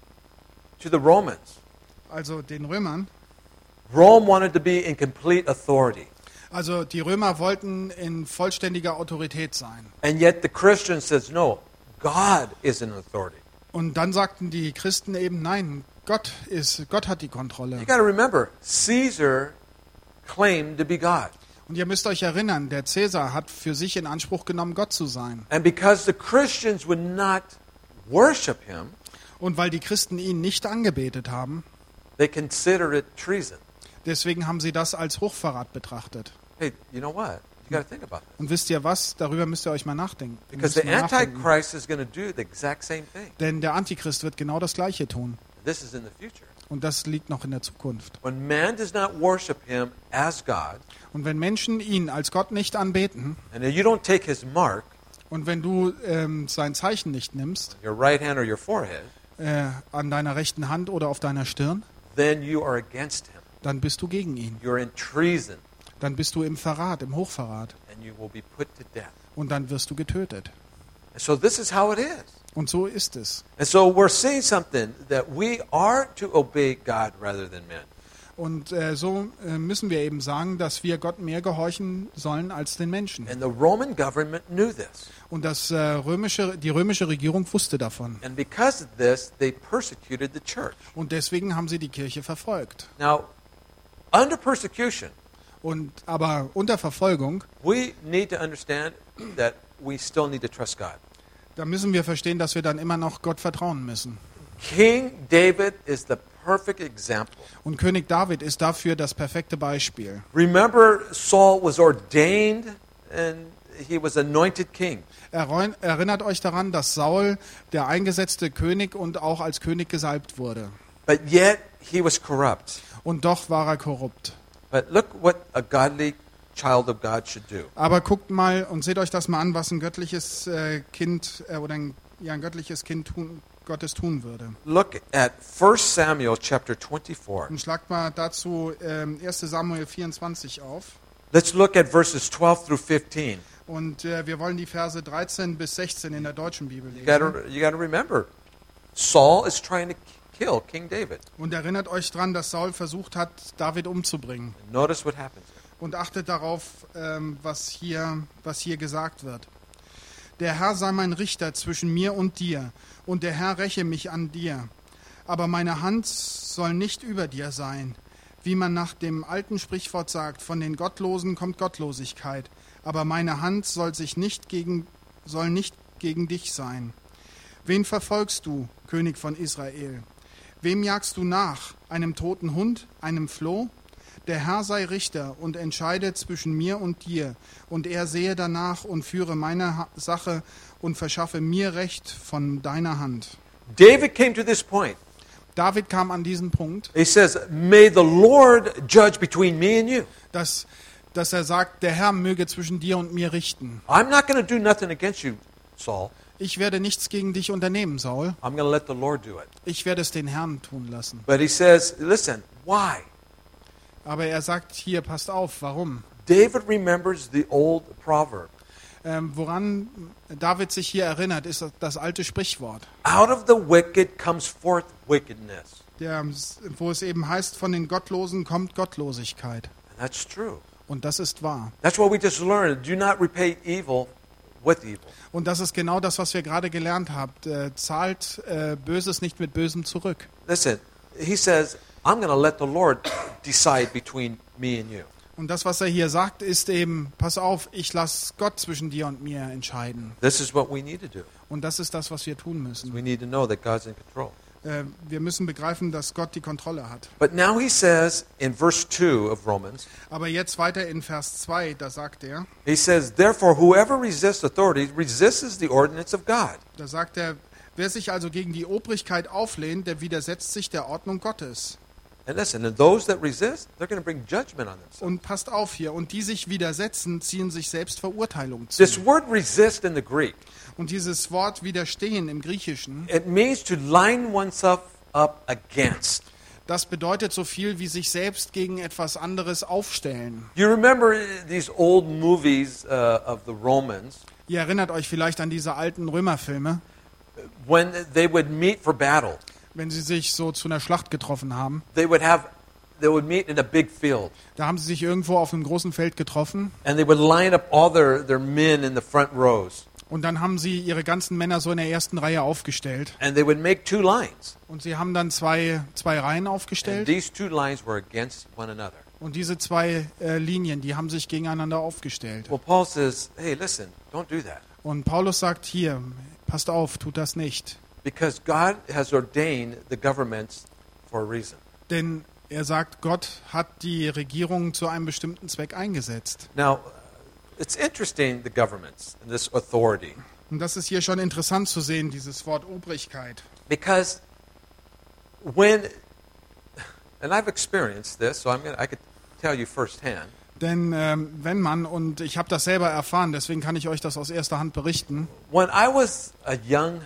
to the Romans, Also den Römern. Rome wanted to be in complete authority. Also die Römer wollten in vollständiger Autorität sein. And yet the Christian says, no, God is in authority. Und dann sagten die Christen eben, nein, Gott ist, Gott hat die Kontrolle. You got to remember, Caesar claimed to be God. Und ihr müsst euch erinnern, der Cäsar hat für sich in Anspruch genommen, Gott zu sein. And because the Christians would not worship him, Und weil die Christen ihn nicht angebetet haben, they considered it treason. deswegen haben sie das als Hochverrat betrachtet. Hey, you know what? You got to think about this. Und wisst ihr was? Darüber müsst ihr euch mal nachdenken. Ihr Because müsst the mal nachdenken. Antichrist is going to do the exact same thing. Denn der Antichrist wird genau das Gleiche tun. This is in the future. Und das liegt noch in der Zukunft. When man does not worship him as God, Und wenn Menschen ihn als Gott nicht anbeten and you don't take his mark, und wenn du ähm, sein Zeichen nicht nimmst, your right hand or your forehead, äh, an deiner rechten Hand oder auf deiner Stirn, then you are against him. dann bist du gegen ihn. You're in treason, Dann bist du im Verrat, im Hochverrat. and you will be put to death. Und dann wirst du getötet. And so this is how it is. Und so ist es. And so we're seeing something that we are to obey God rather than men. Und äh, so äh, müssen wir eben sagen, dass wir Gott mehr gehorchen sollen als den Menschen. And the Roman government knew this. Und das, äh, römische, die römische Regierung wusste davon. And because of this, they persecuted the church. Und deswegen haben sie die Kirche verfolgt. Now, under persecution, Und, aber unter Verfolgung, we need to understand that we still need to trust God. da müssen wir verstehen, dass wir dann immer noch Gott vertrauen müssen. King David is the perfect example. Und König David ist dafür das perfekte Beispiel. Remember, Saul was ordained, and he was anointed king. Erreun- Erinnert euch daran, dass Saul der eingesetzte König und auch als König gesalbt wurde. But yet he was corrupt. Und doch war er korrupt. But look what a godly child of God should do. Aber guckt mal und seht euch das mal an, was ein göttliches äh, Kind äh, oder ein, ja, ein göttliches Kind tun, Gottes tun würde. Look at First Samuel chapter twenty-four. Und schlagt mal dazu ähm, erster Samuel vierundzwanzig auf. Let's look at verses twelve through fifteen. Und äh, wir wollen die Verse dreizehn bis sechzehn in der deutschen Bibel You lesen. gotta, you gotta remember, Saul is trying to kill King David. Und erinnert euch dran, dass Saul versucht hat, David umzubringen. And notice what happens. Und achtet darauf, ähm, was hier, was hier gesagt wird. Der Herr sei mein Richter zwischen mir und dir, und der Herr räche mich an dir. Aber meine Hand soll nicht über dir sein. Wie man nach dem alten Sprichwort sagt, von den Gottlosen kommt Gottlosigkeit. Aber meine Hand soll sich nicht gegen, soll nicht gegen dich sein. Wen verfolgst du, König von Israel? Wem jagst du nach? Einem toten Hund, einem Floh? Der Herr sei Richter und entscheide zwischen mir und dir, und er sehe danach und führe meine ha- Sache und verschaffe mir Recht von deiner Hand. David came to this point. David kam an diesen Punkt, He says, may the Lord judge between me and you. dass, dass er sagt, der Herr möge zwischen dir und mir richten. I'm not going to do nothing against you, Saul. Ich werde nichts gegen dich unternehmen, Saul. I'm going to let the Lord do it. Ich werde es den Herrn tun lassen. But he says, listen, why? Aber er sagt hier, passt auf, warum? David remembers the old proverb. Ähm, woran David sich hier erinnert, ist das alte Sprichwort, Out of the wicked comes forth wickedness. der, wo es eben heißt, von den Gottlosen kommt Gottlosigkeit. And that's true. Und das ist wahr. That's what we just learned. Do not repay evil with evil. Und das ist genau das, was wir gerade gelernt haben. Äh, zahlt äh, Böses nicht mit Bösem zurück. Listen, he says, I'm going to let the Lord decide between me and you. Und das, was er hier sagt, ist eben, pass auf, ich lasse Gott zwischen dir und mir entscheiden. This is what we need to do. Und das ist das, was wir tun müssen. We need to know that God's in control. Äh, wir müssen begreifen, dass Gott die Kontrolle hat. But now he says in verse two of Romans, Aber jetzt weiter in Vers zwei, da sagt er, he says, therefore whoever resists authority resists the ordinance of God. da sagt er, wer sich also gegen die Obrigkeit auflehnt, der widersetzt sich der Ordnung Gottes. And listen, and those that resist, they're going to bring judgment on themselves. Und passt auf hier, und die sich widersetzen, ziehen sich selbst Verurteilung zu. This word resist in the Greek, Und dieses Wort widerstehen im Griechischen, it means to line oneself up against. das bedeutet so viel wie sich selbst gegen etwas anderes aufstellen. You remember these old movies uh, of the Romans Ihr erinnert euch vielleicht an diese alten Römerfilme, when they would meet for battle. wenn sie sich so zu einer Schlacht getroffen haben. They would have, they would meet in a big field, Da haben sie sich irgendwo auf einem großen Feld getroffen and they would line up all their, their men in the front rows, und dann haben sie ihre ganzen Männer so in der ersten Reihe aufgestellt. and they would make two lines. Und sie haben dann zwei, zwei Reihen And aufgestellt. these two lines were against one another. Und diese zwei äh, Linien, die haben sich gegeneinander aufgestellt. Well, Paul says, hey, listen, don't do that. Und Paulus sagt hier, passt auf, tut das nicht. Because God has ordained the governments for a reason. Denn er sagt, Gott hat die Regierung zu einem bestimmten Zweck eingesetzt. Now, it's interesting, the governments and this authority, Und das ist hier schon interessant zu sehen, dieses Wort Obrigkeit. because when, and I've experienced this, so I'm gonna, I could tell you firsthand. Denn ähm, wenn man, und ich habe das selber erfahren, deswegen kann ich euch das aus erster Hand berichten, When I was a young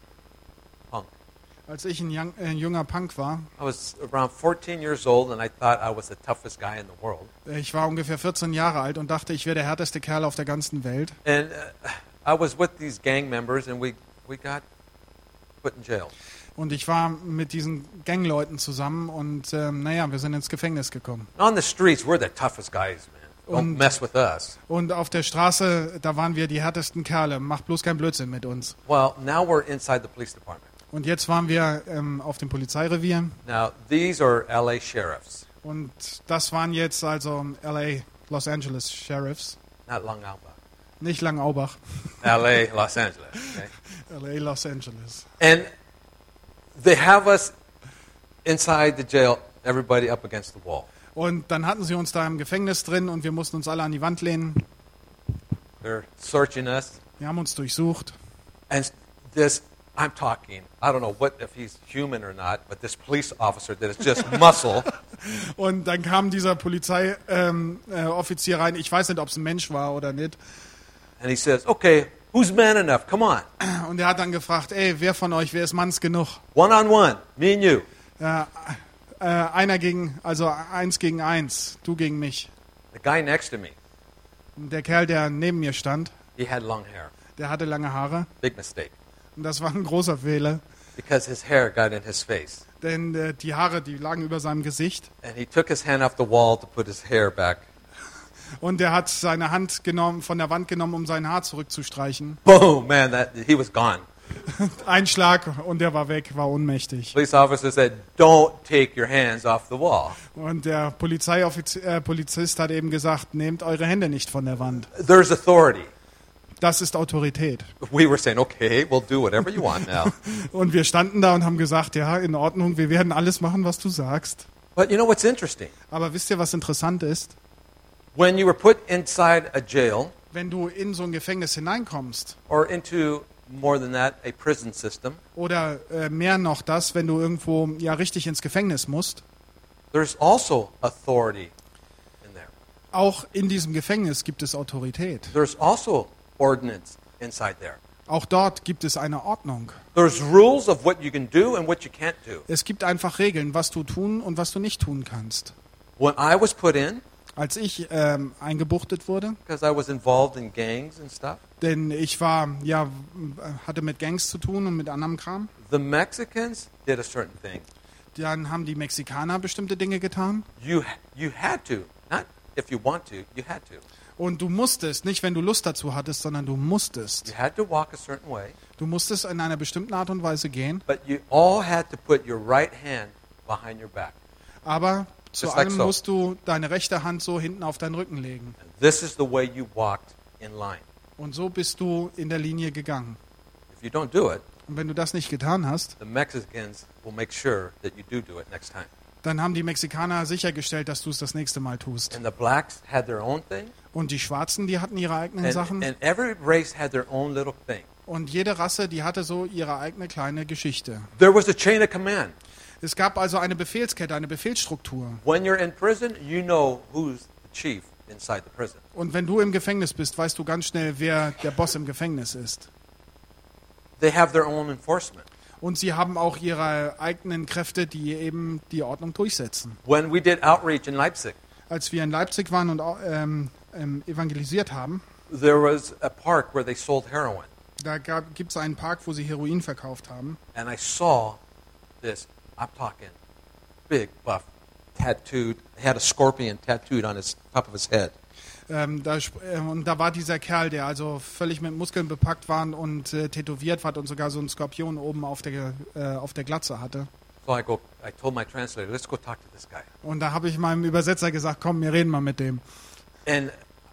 punk, als ich ein, young, äh, ein junger Punk war, I was around fourteen years old, and I thought I was the toughest guy in the world. äh, ich war ungefähr vierzehn Jahre alt und dachte, ich wäre der härteste Kerl auf der ganzen Welt. And uh, I was with these gang members, and we, we got put in jail. Und ich war mit diesen Gangleuten zusammen und ähm, naja, wir sind ins Gefängnis gekommen. On the streets, we're the toughest guys, man. Don't Und- mess with us. Und auf der Straße, da waren wir die härtesten Kerle. Macht bloß keinen Blödsinn mit uns. Well, now we're inside the police department. Und jetzt waren wir ähm, auf dem Polizeirevier. Now, these are L A sheriffs, Und das waren jetzt also L A, Los Angeles Sheriffs. not Long Albach. Nicht Langaubach. L A, Los Angeles. Okay? L A, Los Angeles. And they have us inside the jail, everybody up against the wall. Und dann hatten sie uns da im Gefängnis drin und wir mussten uns alle an die Wand lehnen. They're searching us. Wir haben uns durchsucht. And this, I'm talking, I don't know what if he's human or not, but this police officer that is just muscle. Und dann kam dieser Polizeioffizier ähm, äh, Offizier rein. Ich weiß nicht, ob es ein Mensch war oder nicht. And he says, okay, who's man enough? Come on. Und er hat dann gefragt, ey, wer von euch, wer ist manns genug? One on one, me and you. Ja, äh, einer gegen, also eins gegen eins, du gegen mich. The guy next to me, Und der Kerl, der neben mir stand, he had long hair. der hatte lange Haare. Big mistake. Und das war ein großer Fehler, Because his hair got in his face. denn äh, die Haare, die lagen über seinem Gesicht. And he took his hand off the wall to put his hair back. Und er hat seine Hand genommen, von der Wand genommen, um sein Haar zurückzustreichen. Boom, man, that he was gone. Ein Schlag und er war weg, war ohnmächtig. Police officer said, don't take your hands off the wall. Und der Polizeioffizier, äh, Polizist hat eben gesagt, nehmt eure Hände nicht von der Wand. There's authority. Das ist Autorität. We were saying, okay, we'll do whatever you want now. Und wir standen da und haben gesagt, ja, in Ordnung, wir werden alles machen, was du sagst. But you know what's interesting? Aber wisst ihr, was interessant ist? When you were put inside a jail, Wenn du in so ein Gefängnis hineinkommst, or into, more than that, a prison system, oder äh, mehr noch das, wenn du irgendwo ja richtig ins Gefängnis musst, there's also authority in there. auch in diesem Gefängnis gibt es Autorität. There's also ordinance inside there. Auch dort gibt es eine Ordnung. There's rules of what you can do and what you can't do. Es gibt einfach Regeln, was du tun und was du nicht tun kannst. When I was put in, Als ich ähm, eingebuchtet wurde, because I was involved in gangs and stuff, denn ich war, ja, hatte mit Gangs zu tun und mit anderem Kram, the Mexicans did a certain thing. dann haben die Mexikaner bestimmte Dinge getan. You you had to, not if you want to, you had to. Und du musstest, nicht wenn du Lust dazu hattest, sondern du musstest. You had to walk a certain way, Du musstest in einer bestimmten Art und Weise gehen, but you all had to put your right hand behind your back. aber zu Just like allem so. musst du deine rechte Hand so hinten auf deinen Rücken legen. And this is the way you walked in line. Und so bist du in der Linie gegangen. If you don't do it, Und wenn du das nicht getan hast, the Mexicans will make sure that you do do it next time. dann haben die Mexikaner sichergestellt, dass du es das nächste Mal tust. And the blacks had their own thing, Und die Schwarzen, die hatten ihre eigenen and, Sachen. and every race had their own little thing. Und jede Rasse, die hatte so ihre eigene kleine Geschichte. There was a chain of command. Es gab also eine Befehlskette, eine Befehlsstruktur. When you're in prison, you know who's the chief inside the prison. Und wenn du im Gefängnis bist, weißt du ganz schnell, wer der Boss im Gefängnis ist. They have their own enforcement. Und sie haben auch ihre eigenen Kräfte, die eben die Ordnung durchsetzen. When we did outreach in Leipzig, Als wir in Leipzig waren und ähm, ähm, evangelisiert haben, there was a park where they sold heroin. da gibt es einen Park, wo sie Heroin verkauft haben. And I saw this, I'm talking, big, buff, tattooed, had a scorpion tattooed on his top of his head. Ähm, da, sp- äh, und da war dieser Kerl, der also völlig mit Muskeln bepackt war und äh, tätowiert war und sogar so einen Skorpion oben auf der, äh, auf der Glatze hatte. So I go, I told my translator, let's go talk to this guy. Und da habe ich meinem Übersetzer gesagt, komm, wir reden mal mit dem. And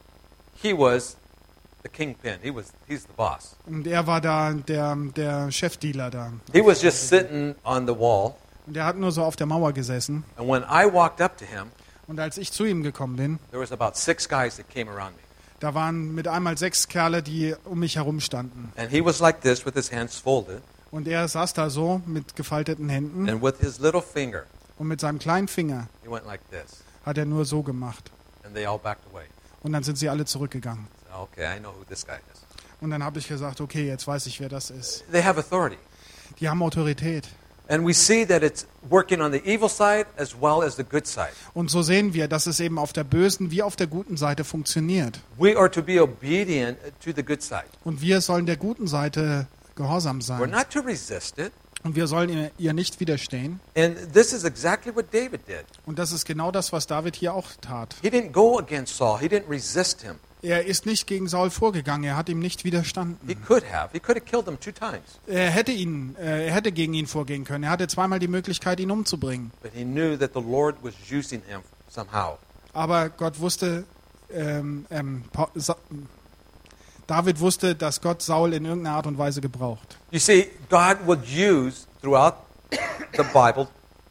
he was the kingpin. He was, he's the boss. Und er war da der, der Chefdealer da. He was just sitting on the wall. Und er hat nur so auf der Mauer gesessen. And when I walked up to him, Und als ich zu ihm gekommen bin, there was about six guys that came around me. da waren mit einmal sechs Kerle, die um mich herum standen. And he was like this with his hands folded. Und er saß da so mit gefalteten Händen And with his little finger, und mit seinem kleinen Finger he went like this. hat er nur so gemacht. And they all backed away. Und dann sind sie alle zurückgegangen. So, okay, I know who this guy is. Und dann habe ich gesagt, okay, jetzt weiß ich, wer das ist. They have authority. Die haben Autorität. And we see that it's working on the evil side as well as the good side. Und so sehen wir, dass es eben auf der bösen wie auf der guten Seite funktioniert. We are to be obedient to the good side. Und wir sollen der guten Seite gehorsam We're sein. not to resist it. Und wir sollen ihr, ihr nicht widerstehen. And this is exactly what David did. Und das ist genau das, was David hier auch tat. He didn't go against Saul. He didn't resist him. Er ist nicht gegen Saul vorgegangen, er hat ihm nicht He widerstanden. could have. He could have killed him two times. Er hätte ihn, äh, er hätte gegen ihn vorgehen können. Er hatte zweimal die Möglichkeit, ihn umzubringen. But he knew that the Lord was using him somehow. Aber Gott wusste, ähm, ähm, Pa- Sa- David wusste, dass Gott Saul in irgendeiner Art und Weise gebraucht. You see, God would use throughout the Bible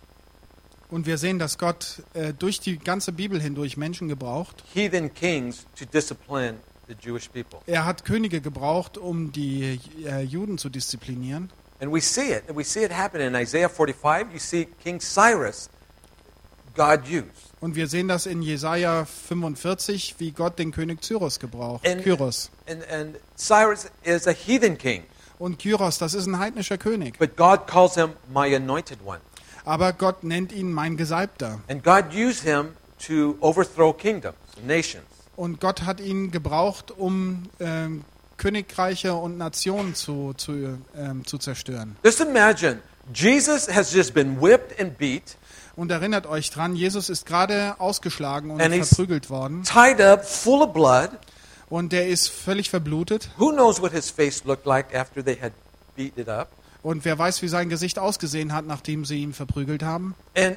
Und wir sehen, dass Gott äh, durch die ganze Bibel hindurch Menschen gebraucht, heathen kings to discipline the Jewish people. Er hat Könige gebraucht, um die äh, Juden zu disziplinieren. And we see it. And we see it happen in Isaiah forty-five. You see King Cyrus, God used. Und wir sehen das in Jesaja fünfundvierzig, wie Gott den König Cyrus gebraucht. And, Kyros. and, and Cyrus is a heathen king. Und Kyros, das ist ein heidnischer König. But God calls him my anointed one. Aber Gott nennt ihn mein Gesalbter. And God used him to overthrow kingdoms, nations. Und Gott hat ihn gebraucht, um ähm, Königreiche und Nationen zu, zu, ähm, zu zerstören. Just imagine, Jesus has just been whipped and beat. Und erinnert euch dran, Jesus ist gerade ausgeschlagen und And he's verprügelt worden. tied up, full of blood. Und der ist völlig verblutet. Who knows what his face looked like after they had beat it up? Und wer weiß, wie sein Gesicht ausgesehen hat, nachdem sie ihn verprügelt haben. And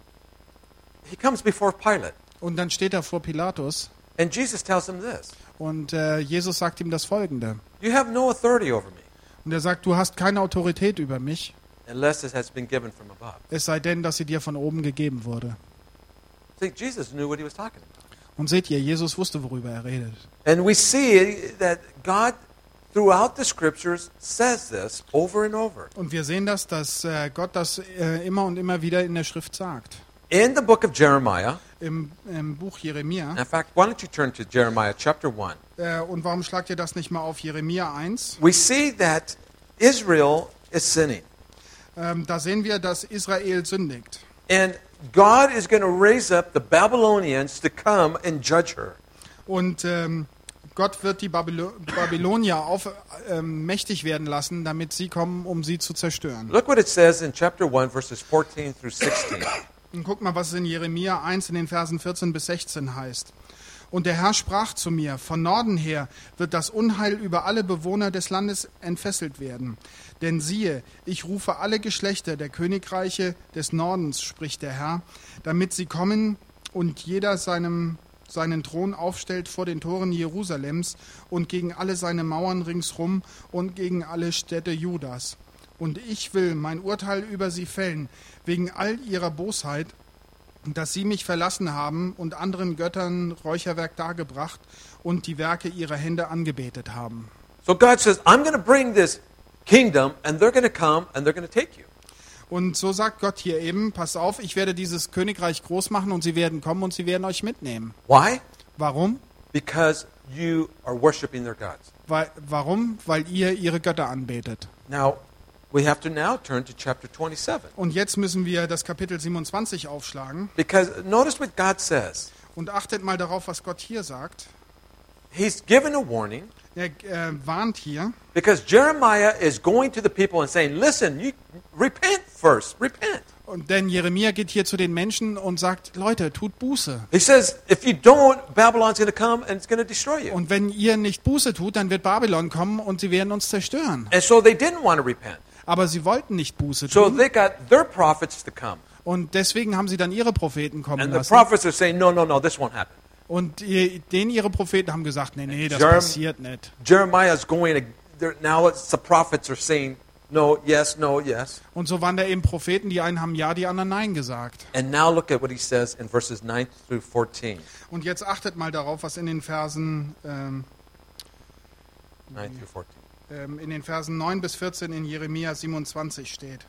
he comes before Pilate. Und dann steht er vor Pilatus. And Jesus tells him this. Und äh, Jesus sagt ihm das Folgende. You have no authority over me Und er sagt, du hast keine Autorität über mich, unless it has been given from above. es sei denn, dass sie dir von oben gegeben wurde. See, Jesus knew what he was talking about. Und seht ihr, Jesus wusste, worüber er redet. And we see that God, throughout the scriptures, says this over and over. Und wir sehen das, dass äh, Gott das äh, immer und immer wieder in der Schrift sagt. In the book of Jeremiah, Im, im Buch Jeremia. in fact, why don't you turn to Jeremiah chapter one? Äh, und warum schlagt ihr das nicht mal auf Jeremia eins? We see that Israel is sinning. Ähm, da sehen wir, dass Israel sündigt. And God is going to raise up the Babylonians to come and judge her. Und ähm, Gott wird die Babylo Babylonier auf, ähm, mächtig werden lassen, damit sie kommen, um sie zu zerstören. Look what it says in chapter one, verses fourteen through sixteen. Und guck mal, was es in Jeremia eins in den Versen vierzehn bis sechzehn heißt. Und der Herr sprach zu mir, von Norden her wird das Unheil über alle Bewohner des Landes entfesselt werden. Denn siehe, ich rufe alle Geschlechter der Königreiche des Nordens, spricht der Herr, damit sie kommen und jeder seinem, seinen Thron aufstellt vor den Toren Jerusalems und gegen alle seine Mauern ringsrum und gegen alle Städte Judas. Und ich will mein Urteil über sie fällen, wegen all ihrer Bosheit, dass sie mich verlassen haben und anderen Göttern Räucherwerk dargebracht und die Werke ihrer Hände angebetet haben. So God says, I'm going to bring this kingdom, and they're going to come, and they're going to take you. Und so sagt Gott hier eben, pass auf, ich werde dieses Königreich groß machen und sie werden kommen und sie werden euch mitnehmen. Why? Warum? Because you are worshiping their gods. Weil, warum? Weil ihr ihre Götter anbetet. Now, we have to now turn to chapter twenty-seven. Und jetzt müssen wir das Kapitel siebenundzwanzig aufschlagen. Because notice what God says. Und achtet mal darauf, was Gott hier sagt. He's given a warning. Er äh, warnt hier, Because Jeremiah is going to the people and saying, listen, you repent first, repent. und denn Jeremia geht hier zu den Menschen und sagt, Leute, tut Buße. He says, if you don't, Babylon's going to come and it's going to destroy you. Und wenn ihr nicht Buße tut, dann wird Babylon kommen und sie werden uns zerstören. And so they didn't want to repent. Aber sie wollten nicht Buße So tun. they got their prophets to come. Und deswegen haben sie dann ihre Propheten kommen And the lassen. prophets are saying, no, no, no, this won't happen. Und die, denen ihre Propheten haben gesagt, nee, nee, das Jerem- passiert nicht. Jeremiah is going to, they're- now it's the prophets are saying, no, yes, no, yes. Und so waren da eben Propheten, die einen haben ja, die anderen nein gesagt. And now look at what he says in verses nine through fourteen. Und jetzt achtet mal darauf, was in den Versen ähm, nine through fourteen. ähm, in den Versen neun bis vierzehn in Jeremia siebenundzwanzig steht.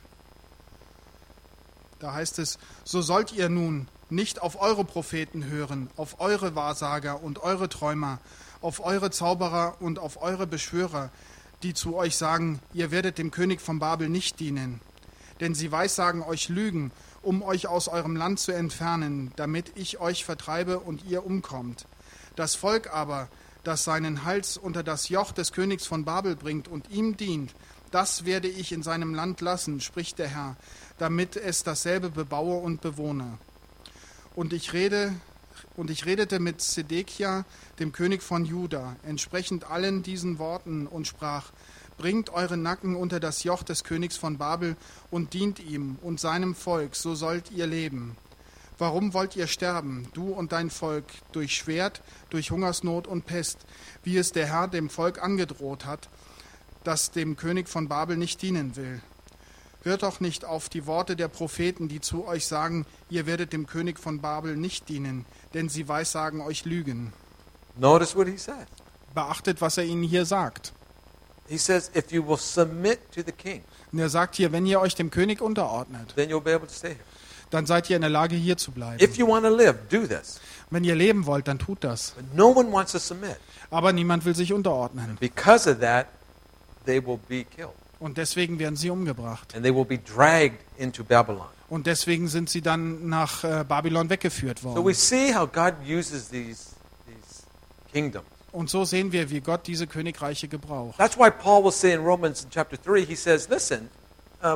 Da heißt es, so sollt ihr nun nicht auf eure Propheten hören, auf eure Wahrsager und eure Träumer, auf eure Zauberer und auf eure Beschwörer, die zu euch sagen, ihr werdet dem König von Babel nicht dienen. Denn sie weissagen euch Lügen, um euch aus eurem Land zu entfernen, damit ich euch vertreibe und ihr umkommt. Das Volk aber, das seinen Hals unter das Joch des Königs von Babel bringt und ihm dient, das werde ich in seinem Land lassen, spricht der Herr, damit es dasselbe bebaue und bewohne. Und ich rede, und ich redete mit Zedekia, dem König von Juda, entsprechend allen diesen Worten und sprach, bringt euren Nacken unter das Joch des Königs von Babel und dient ihm und seinem Volk, so sollt ihr leben. Warum wollt ihr sterben, du und dein Volk, durch Schwert, durch Hungersnot und Pest, wie es der Herr dem Volk angedroht hat, das dem König von Babel nicht dienen will? Hört doch nicht auf die Worte der Propheten, die zu euch sagen, ihr werdet dem König von Babel nicht dienen, denn sie weissagen euch Lügen. Notice what he says. beachtet, was er ihnen hier sagt. He says, if you will submit to the king, Und er sagt hier, wenn ihr euch dem König unterordnet, then you'll be able to stay here. dann seid ihr in der Lage, hier zu bleiben. If you want to live, do this. Wenn ihr leben wollt, dann tut das. But no one wants to submit. Aber niemand will sich unterordnen. Because of that, they will be killed. Und deswegen werden sie umgebracht. And they will be dragged into Babylon. Und deswegen sind sie dann nach äh, Babylon weggeführt So we worden. see how God uses these, these kingdoms. Und so sehen wir, wie Gott diese Königreiche gebraucht. That's why Paul will say in Romans chapter three, he says, listen, uh,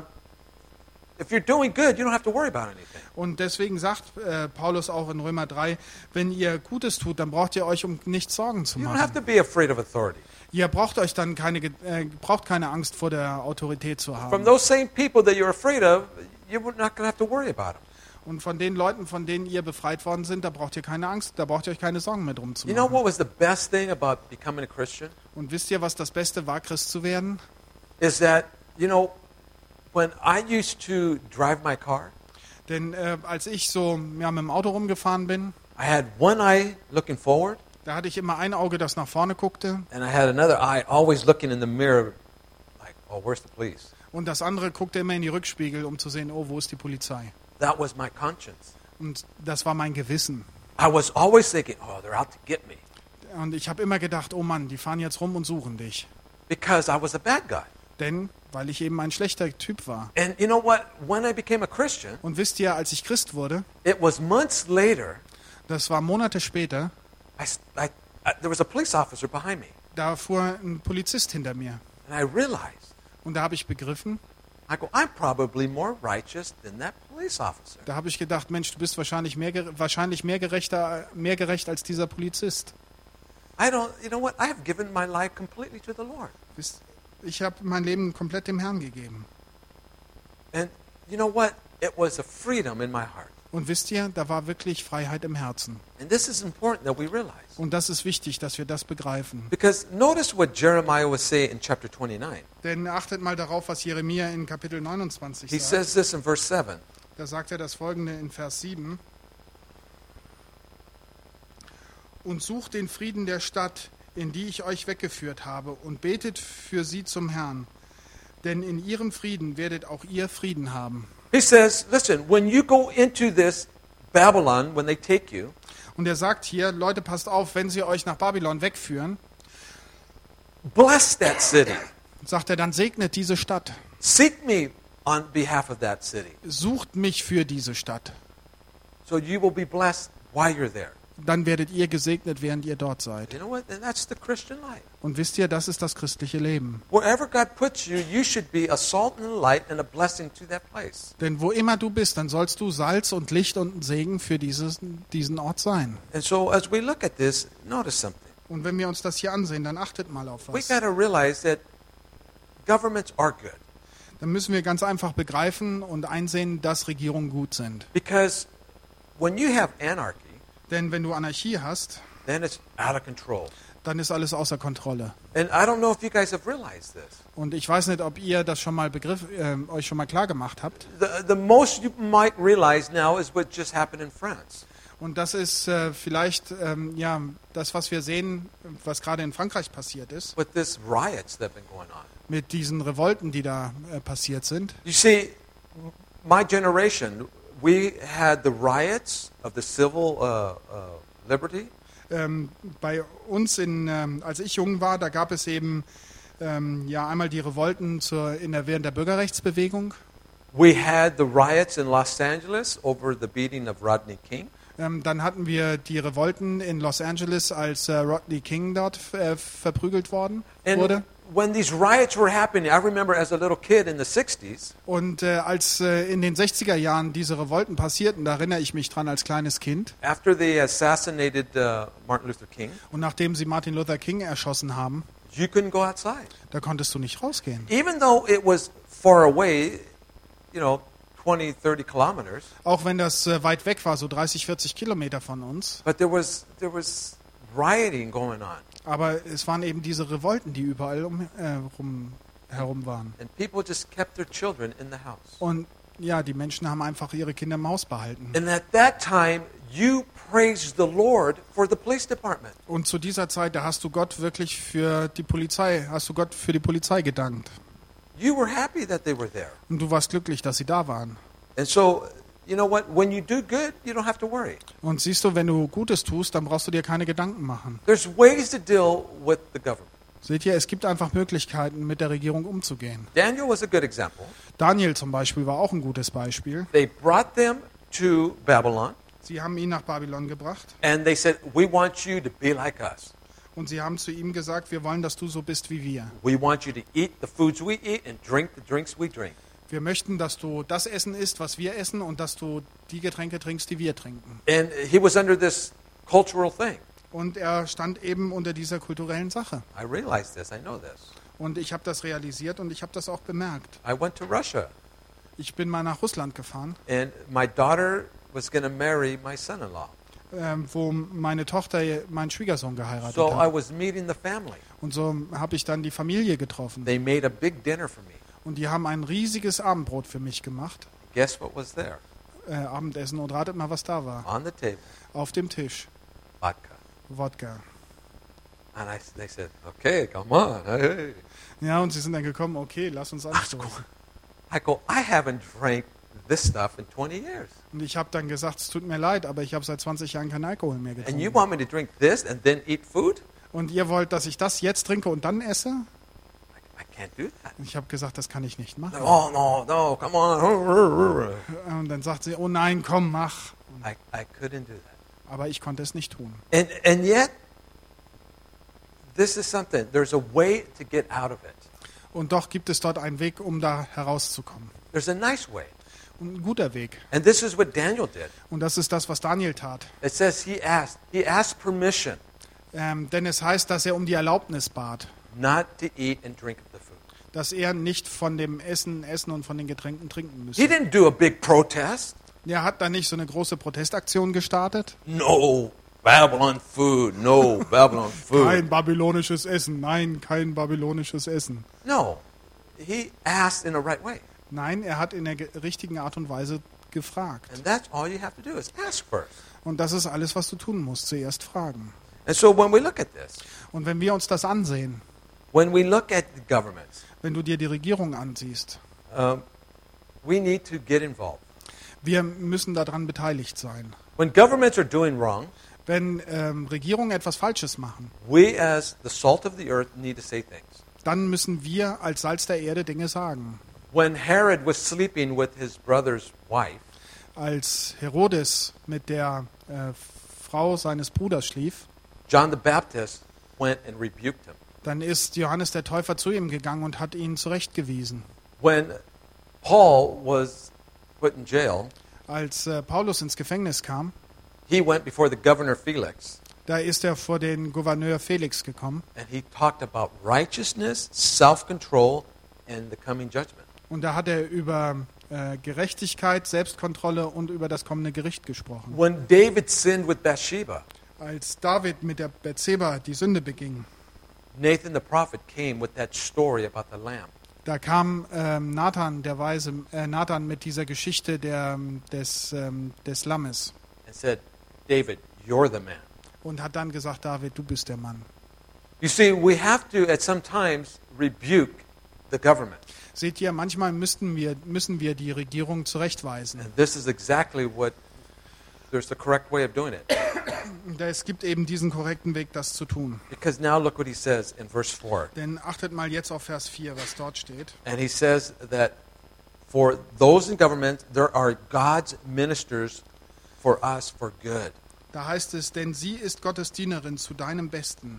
if you're doing good, you don't have to worry about anything. Und deswegen sagt äh, Paulus auch in Römer drei, wenn ihr Gutes tut, dann braucht ihr euch um nichts Sorgen zu You don't have to machen. be afraid of authority. Ihr braucht euch dann keine, Ge- äh, braucht keine Angst vor der Autorität zu From haben. those same people that you're afraid of, you're not going to have to worry about them. Und von den Leuten, von denen ihr befreit worden sind, da braucht ihr keine Angst, da braucht ihr euch keine Sorgen mehr drum zu You know machen. what was the best thing about becoming a Christian? Und wisst ihr, was das Beste war, Christ zu werden? Is that, you know, when I used to drive my car, Denn äh, als ich so ja, mit dem Auto rumgefahren bin, I had one eye looking forward, da hatte ich immer ein Auge, das nach vorne guckte, and I had another eye always looking in the mirror, like, oh, where's the police? und das andere guckte immer in die Rückspiegel, um zu sehen, oh, wo ist die Polizei? That was my conscience. Und das war mein Gewissen. I was always thinking, oh, they're out to get me, Und ich habe immer gedacht, oh Mann, die fahren jetzt rum und suchen dich. because I was a bad guy. Denn, weil ich eben ein schlechter Typ war. And you know what? When I became a Christian, Und wisst ihr, als ich Christ wurde, it was months later, das war Monate später, I, s- I- I- there was a police officer behind me, da fuhr ein Polizist hinter mir. and I realized, Und da habe ich begriffen, I go, I'm probably more righteous than that police officer. da habe ich gedacht, Mensch, du bist wahrscheinlich mehr, gere- wahrscheinlich mehr, gerechter, mehr gerecht als dieser Polizist. I don't, you know what? I have given my life completely to the Lord. Wisst- Ich habe mein Leben komplett dem Herrn gegeben. And you know what? It was a freedom in my heart. Und wisst ihr, da war wirklich Freiheit im Herzen. And this is important that we realize. Und das ist wichtig, dass wir das begreifen. Because notice what Jeremiah was saying in chapter twenty-nine. Denn achtet mal darauf, was Jeremia in Kapitel neunundzwanzig He sagt. says this in verse seven. Da sagt er das folgende in Vers sieben. Und sucht den Frieden der Stadt, in die ich euch weggeführt habe, und betet für sie zum Herrn. Denn in ihrem Frieden werdet auch ihr Frieden haben. He says, listen, when you go into this Babylon, when they take you, Und er sagt hier, Leute, passt auf, wenn sie euch nach Babylon wegführen, bless that city. sagt er, dann segnet diese Stadt. Seek me on behalf of that city. Sucht mich für diese Stadt. So you will be blessed while you're there. Dann werdet ihr gesegnet, während ihr dort seid. You know what? And that's the Christian life. Und wisst ihr, das ist das christliche Leben. Wherever God puts you, you should be a salt and a light and a blessing to that place. Denn wo immer du bist, dann sollst du Salz und Licht und ein Segen für dieses, diesen Ort sein. And so as we look at this, notice something. Und wenn wir uns das hier ansehen, dann achtet mal auf We was. got to realize that governments are good. Dann müssen wir ganz einfach begreifen und einsehen, dass Regierungen gut sind. Because when you have anarchy, Denn wenn du Anarchie hast, then it's out of control. dann ist alles außer Kontrolle. And I don't know if you guys have realized this. Und ich weiß nicht, ob ihr das schon mal begriff, äh, euch schon mal klar gemacht habt. The, the most you might realize now is what just happened in France. Und das ist äh, vielleicht ähm, ja das, was wir sehen, was gerade in Frankreich passiert ist, With this riots that have been going on. mit diesen Revolten, die da äh, passiert sind. You see, my generation, we had the riots of the civil uh, uh, liberty. Ähm, bei uns, in, ähm, als ich jung war, da gab es eben ähm, ja einmal die Revolten zur, in der, während der Bürgerrechtsbewegung. We had the riots in Los Angeles over the beating of Rodney King. Ähm, dann hatten wir die Revolten in Los Angeles, als äh, Rodney King dort äh, verprügelt worden And wurde. when these riots were happening, I remember as a little kid in the sixties, Und äh, als äh, in den sechziger Jahren diese Revolten passierten, da erinnere ich mich dran als kleines Kind. after they assassinated uh, Martin Luther King, Und nachdem sie Martin Luther King erschossen haben, you couldn't go outside. da konntest du nicht rausgehen. Even though it was far away, you know, twenty, thirty kilometers, Auch wenn das äh, weit weg war, so dreißig, vierzig Kilometer von uns. but there was there was rioting going on. Aber es waren eben diese Revolten, die überall um, äh, rum, herum waren. And people just kept their children in the house. Und ja, die Menschen haben einfach ihre Kinder im Haus behalten. And at that time, you praised the Lord for the police department. Und zu dieser Zeit, da hast du Gott wirklich für die Polizei, hast du Gott für die Polizei gedankt. You were happy that they were there. Und du warst glücklich, dass sie da waren. And so, you know what? When you do good, you don't have to worry. Und siehst du, wenn du Gutes tust, dann brauchst du dir keine Gedanken machen. There's ways to deal with the government. Seht ihr, es gibt einfach Möglichkeiten, mit der Regierung umzugehen. Daniel was a good example. Daniel zum Beispiel war auch ein gutes Beispiel. They brought them to Babylon, Sie haben ihn nach Babylon gebracht and they said, we want you to be like us. und sie haben zu ihm gesagt, wir wollen, dass du so bist wie wir. We want you to eat the foods we eat and drink the drinks we drink. Wir möchten, dass du das Essen isst, was wir essen, und dass du die Getränke trinkst, die wir trinken. And he was under this cultural thing. Und er stand eben unter dieser kulturellen Sache. I realize this. I know this. Und ich habe das realisiert und ich habe das auch bemerkt. I went to Russia, Ich bin mal nach Russland gefahren, and my daughter was going to marry my son-in-law. ähm, wo meine Tochter meinen Schwiegersohn geheiratet So I hat. was meeting the family. Und so habe ich dann die Familie getroffen. They made a big dinner for me. Und die haben ein riesiges Abendbrot für mich gemacht. Guess what was there? Äh, Abendessen. Und ratet mal, was da war. On the table, Auf dem Tisch. vodka. Wodka. And I, they said, okay, come on. Hey. Ja, und sie sind dann gekommen, okay, lass uns anstoßen. I go, I haven't drank this stuff in twenty years. Und ich habe dann gesagt, es tut mir leid, aber ich habe seit zwanzig Jahren keinen Alkohol mehr And you getrunken. want me to drink this and then eat food? Und ihr wollt, dass ich das jetzt trinke und dann esse? I can't do that. Und ich habe gesagt, das kann ich nicht machen. Oh, no, no, come on. Und dann sagt sie, oh nein, komm, mach. I, I couldn't do that. Aber ich konnte es nicht tun. And, and yet, this is something. There's a way to get out of it. Und doch gibt es dort einen Weg, um da herauszukommen. There's a nice way. Und ein guter Weg. And this is what Daniel did. Und das ist das, was Daniel tat. It says he asked, he asked permission Ähm, denn es heißt, dass er um die Erlaubnis bat, not to eat and drink of the food. dass er nicht von dem Essen essen und von den Getränken trinken He müsse. didn't do a big protest. Er hat da nicht so eine große Protestaktion gestartet. No Babylon food. No Babylon Kein food. babylonisches Essen. Nein, kein babylonisches Essen. No. He asked in a right way. Nein, er hat in der ge- richtigen Art und Weise gefragt. And that's all you have to do is ask first. Und das ist alles, was du tun musst, zuerst fragen. And so when we look at this, Und wenn wir uns das ansehen, when we look at the governments, wenn du dir die Regierung ansiehst, um, we need to get involved. wir müssen daran beteiligt sein. When governments are doing wrong, Wenn ähm, Regierungen etwas Falsches machen, we as the salt of the earth need to say things. dann müssen wir als Salz der Erde Dinge sagen. When Herod was sleeping with his brother's wife, Als Herodes mit der äh, Frau seines Bruders schlief, John the Baptist went and rebuked him. dann ist Johannes der Täufer zu ihm gegangen und hat ihn zurechtgewiesen. When Paul was put in jail, Als äh, Paulus ins Gefängnis kam, he went before the governor Felix, da ist er vor den Gouverneur Felix gekommen and he talked about righteousness, self-control, and the coming judgment. und da hat er über äh, Gerechtigkeit, Selbstkontrolle und über das kommende Gericht gesprochen. When David sinned with Bathsheba, Als David mit der Bathseba die Sünde beging, Nathan the prophet came with that story about the lamb. da kam ähm, Nathan, der Weise, äh, Nathan mit dieser Geschichte der, des, ähm, des Lammes And said, David, you're the man. und hat dann gesagt, David, du bist der Mann. You see, we have to at some times rebuke the government. Seht ihr, manchmal müssten wir, müssen wir die Regierung zurechtweisen. And this is exactly what, there's the correct way of doing it. Es gibt eben diesen korrekten Weg, das zu tun. Because now look what he says in verse four. Denn achtet mal jetzt auf Vers vier, was dort steht. And he says that for those in government, there are God's ministers for us for good. Da heißt es, denn sie ist Gottes Dienerin zu deinem Besten.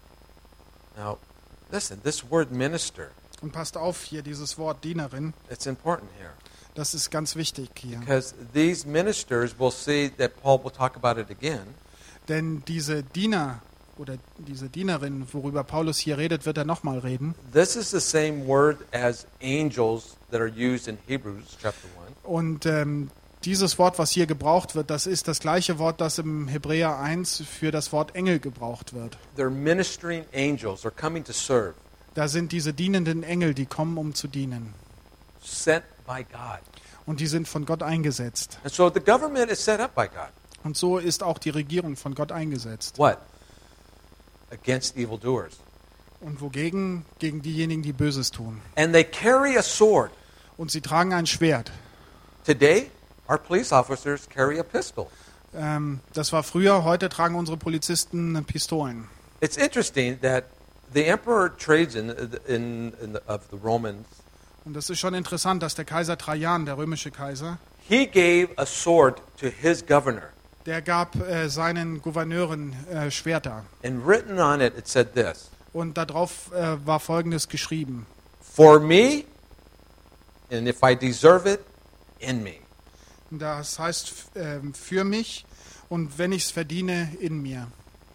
Now, listen, this word minister, Und passt auf hier, dieses Wort Dienerin, it's important here. das ist ganz wichtig hier. Because these ministers, we'll see that Paul will talk about it again. Denn diese Diener oder diese Dienerin, worüber Paulus hier redet, wird er nochmal reden. This is the same word as angels that are used in Hebrews chapter one. Und ähm, dieses Wort, was hier gebraucht wird, das ist das gleiche Wort, das im Hebräer eins für das Wort Engel gebraucht wird. They're ministering angels. They're coming to serve, Da sind diese dienenden Engel, die kommen, um zu dienen. sent by God. Und die sind von Gott eingesetzt. And so the government is set up by God. Und so ist auch die Regierung von Gott eingesetzt. What? Against evildoers. Und wogegen? Gegen diejenigen, die Böses tun. And they carry a sword. Und sie tragen ein Schwert. Today, our police officers carry a pistol. Ähm, das war früher, heute tragen unsere Polizisten Pistolen. It's interesting that the Emperor Trajan in, in the, of the Romans, Und das ist schon interessant, dass der Kaiser Trajan, der römische Kaiser, he gave a sword to his governor. der gab äh, seinen Gouverneuren äh, Schwerter. And written on it, it said this: Und darauf äh, war Folgendes geschrieben. For me, and if I deserve it, in me. Das heißt, äh, für mich und wenn ich es verdiene, in mir.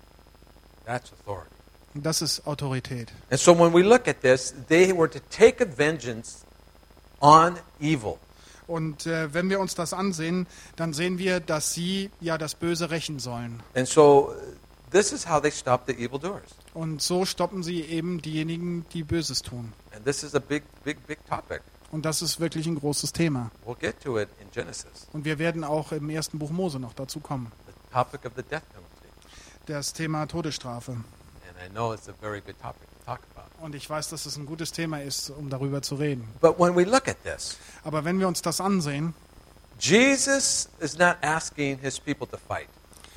That's authority. Und das ist Autorität. And so when we look at this, they were to take a vengeance on evil. Und äh, wenn wir uns das ansehen, dann sehen wir, dass sie ja das Böse rächen sollen. And so uh, this is how they stop the evildoers. Und so stoppen sie eben diejenigen, die Böses tun. And this is a big, big, big topic. Und das ist wirklich ein großes Thema. We'll get to it in Genesis. Und wir werden auch im ersten Buch Mose noch dazu kommen. The topic of the death penalty. Das Thema Todesstrafe. And I know it's a very good topic to talk about. Und ich weiß, dass es ein gutes Thema ist, um darüber zu reden. But when we look at this, Aber wenn wir uns das ansehen, Jesus is not asking his people to fight.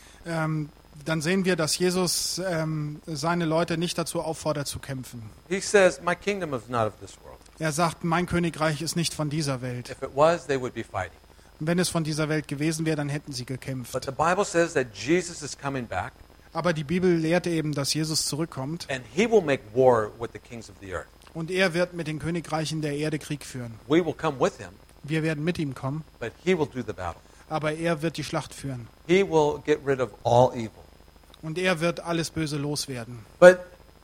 ähm, dann sehen wir, dass Jesus ähm, seine Leute nicht dazu auffordert zu kämpfen. He says, my kingdom is not of this world. Er sagt, mein Königreich ist nicht von dieser Welt. If it was, they would be fighting. Und wenn es von dieser Welt gewesen wäre, dann hätten sie But gekämpft. the Bible says that Jesus is coming back, Aber die Bibel lehrt eben, dass Jesus zurückkommt and he will make war with the kings of the earth. und er wird mit den Königreichen der Erde Krieg führen. We will come with him, Wir werden mit ihm kommen, but he will do the battle. aber er wird die Schlacht führen. He will get rid of all evil. Und er wird alles Böse loswerden. But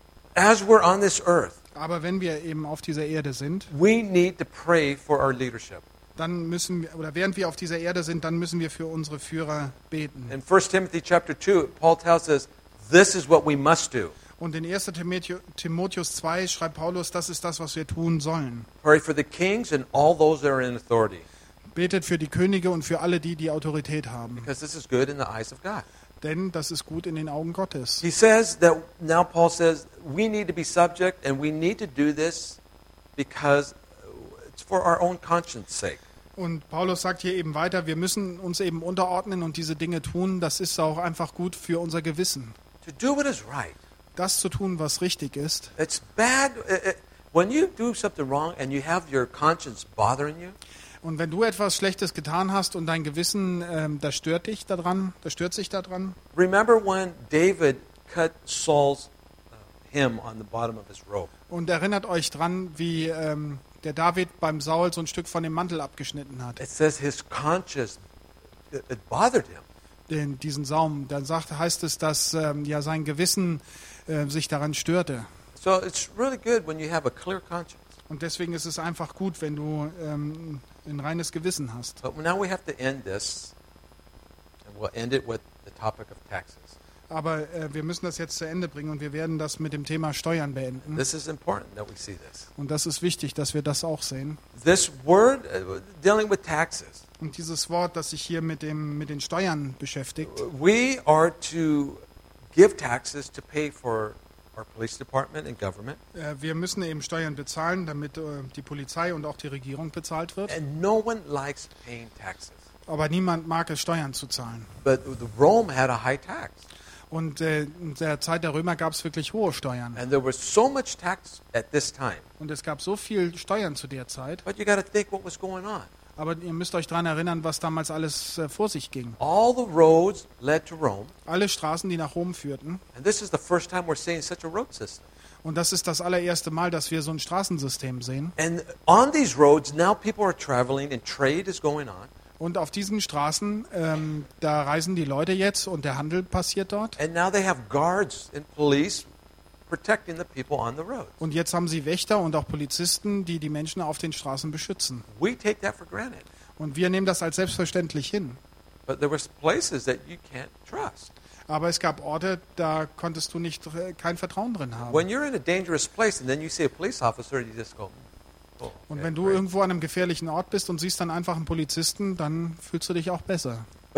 as we're on this earth, Aber wenn wir eben auf dieser Erde sind, we need to pray for our leadership. dann müssen wir, oder während wir auf dieser Erde sind, dann müssen wir für unsere Führer beten. In First Timothy chapter two, Paul tells us this is what we must do. Und in erster Timotheus zwei schreibt Paulus, das ist das, was wir tun sollen. Pray for the kings and all those that are in authority, Betet für die Könige und für alle die, die Autorität haben. because this is good in the eyes of God. Denn das ist gut in den Augen Gottes. He says that now Paul says we need to be subject and we need to do this because it's for our own conscience sake. Und Paulus sagt hier eben weiter, wir müssen uns eben unterordnen und diese Dinge tun. Das ist auch einfach gut für unser Gewissen. To do what is right. Das zu tun, was richtig ist. It's bad uh, uh, when you do something wrong and you have your conscience bothering you. Und wenn du etwas Schlechtes getan hast und dein Gewissen, ähm, das stört dich daran, das stört sich daran. Remember when David cut Saul's uh, hem on the bottom of his robe? Und erinnert euch dran, wie ähm, der David beim Saul so ein Stück von dem Mantel abgeschnitten hat. It says his conscience, it, it bothered him. Den, diesen Saum. Dann sagt, heißt es, dass ähm, ja sein Gewissen äh, sich daran störte. So it's really good when you have a clear conscience. Und deswegen ist es einfach gut, wenn du ähm, ein reines Gewissen hast. But now we have to end this, and we'll end it with the topic of taxes. Aber äh, wir müssen das jetzt zu Ende bringen und wir werden das mit dem Thema Steuern beenden. This is important that we see this. Und das ist wichtig, dass wir das auch sehen. This word uh, dealing with taxes. Und dieses Wort, das sich hier mit, dem, mit den Steuern beschäftigt, We are to give taxes to pay for our police department and government. äh, wir müssen eben Steuern bezahlen, damit äh, die Polizei und auch die Regierung bezahlt wird. And no one likes paying taxes. Aber niemand mag es, Steuern zu zahlen. But the Rome had a high tax. Und äh, in der Zeit der Römer gab es wirklich hohe Steuern. And there was so much tax at this time. Und es gab so viel Steuern zu der Zeit. But you got to think what was going on. Aber ihr müsst euch daran erinnern, was damals alles äh, vor sich ging. All the roads led to Rome. Alle Straßen, die nach Rom führten. And this is the first time we're seeing such a road system. Und das ist das allererste Mal, dass wir so ein Straßensystem sehen. And on these roads, now people are traveling and trade is going on. Und auf diesen Straßen, ähm, da reisen die Leute jetzt und der Handel passiert dort. And now they have guards and police protecting the people on the roads. Und jetzt haben sie Wächter und auch Polizisten, die die Menschen auf den Straßen beschützen. We take that for granted. Und wir nehmen das als selbstverständlich hin. But there was places that you can't trust. Aber es gab Orte, da konntest du nicht äh, kein Vertrauen drin haben. When you're in a dangerous place and then you see a police officer, you just go, oh, Und okay, wenn du great. irgendwo an einem gefährlichen Ort bist und siehst dann einfach einen Polizisten, dann fühlst du dich auch besser. But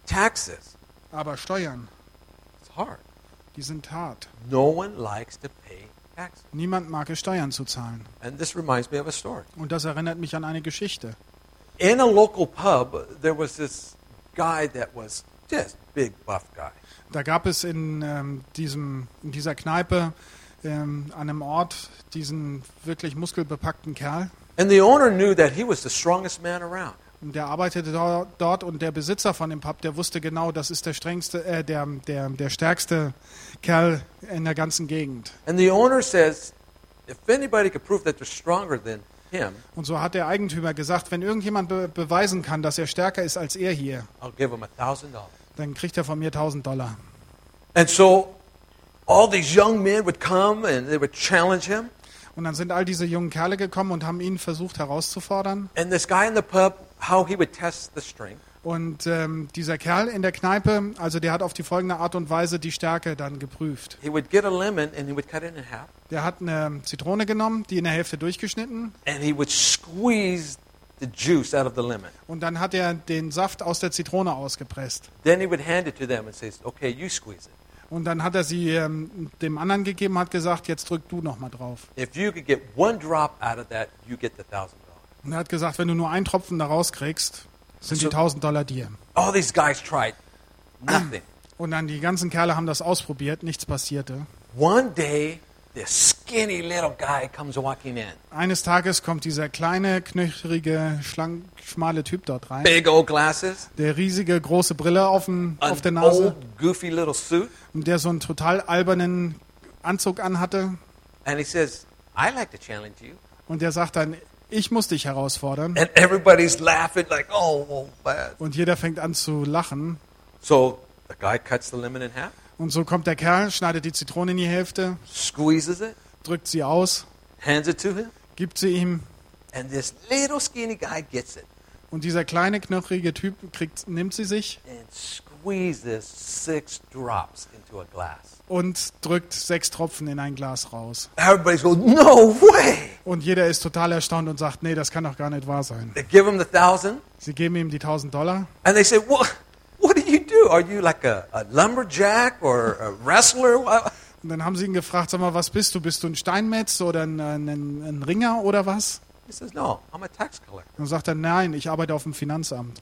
Taxes, Aber Steuern, it's hard. die sind hart. No one likes to pay taxes. Niemand mag es, Steuern zu zahlen. And this reminds me of a story. Und das erinnert mich an eine Geschichte. In a local pub, there was this guy that was just big, buff guy. Da gab es in, ähm, diesem, in dieser Kneipe ähm, an einem Ort diesen wirklich muskelbepackten Kerl. And the owner knew that he was the strongest man around. Und der arbeitete do- dort und der Besitzer von dem Pub, der wusste genau, das ist der strengste, äh, der, der, der stärkste Kerl in der ganzen Gegend. And the owner says, if anybody could prove that they're stronger than him, Und so hat der Eigentümer gesagt, wenn irgendjemand be- beweisen kann, dass er stärker ist als er hier, I'll give him a thousand dollars. dann kriegt er von mir tausend Dollar. And so all these young men would come and they would challenge him. Und dann sind all diese jungen Kerle gekommen und haben ihn versucht herauszufordern. And this guy in the pub, how he would test the strength. Und ähm, dieser Kerl in der Kneipe, also der hat auf die folgende Art und Weise die Stärke dann geprüft. He would get a lemon and he would cut it in half. Der hat eine Zitrone genommen, die in der Hälfte durchgeschnitten. And he would squeeze the juice out of the lemon. Und dann hat er den Saft aus der Zitrone ausgepresst. Then he would hand it to them and say, okay, you squeeze it. Und dann hat er sie ähm, dem anderen gegeben, hat gesagt, jetzt drück du noch mal drauf. If you could get one drop out of that, you get the thousand dollars. Und er hat gesagt, wenn du nur einen Tropfen da rauskriegst, sind die So- tausend Dollar dir. All these guys tried. Nothing. Und dann die ganzen Kerle haben das ausprobiert, nichts passierte. One day, this skinny little guy comes walking in. Eines Tages kommt dieser kleine, knöchrige, schlank, schmale Typ dort rein. Big old glasses, Der riesige, große Brille auf, dem, auf der an Nase. old goofy little suit. Und der so einen total albernen Anzug anhatte. And he says, I like to challenge you. Und der sagt dann, ich muss dich herausfordern. And everybody's laughing like, oh, oh bad. Und jeder fängt an zu lachen. So the guy cuts the lemon in half, Und so kommt der Kerl, schneidet die Zitrone in die Hälfte, squeezes it, drückt sie aus, hands it to him, gibt sie ihm. and this little skinny guy gets it Und dieser kleine, knöchrige Typ kriegt, nimmt sie sich and squeezes six drops into a glass. und drückt sechs Tropfen in ein Glas raus. Everybody's going, no way. Und jeder ist total erstaunt und sagt, nee, das kann doch gar nicht wahr sein. They give him the thousand, Sie geben ihm die tausend Dollar. and they say, what, what do you do? Are you like a, a lumberjack or a wrestler? What- Und dann haben sie ihn gefragt, sag mal, was bist du? Bist du ein Steinmetz oder ein, ein, ein Ringer oder was? He says, no, I'm a tax collector. Und dann sagt er, nein, ich arbeite auf dem Finanzamt.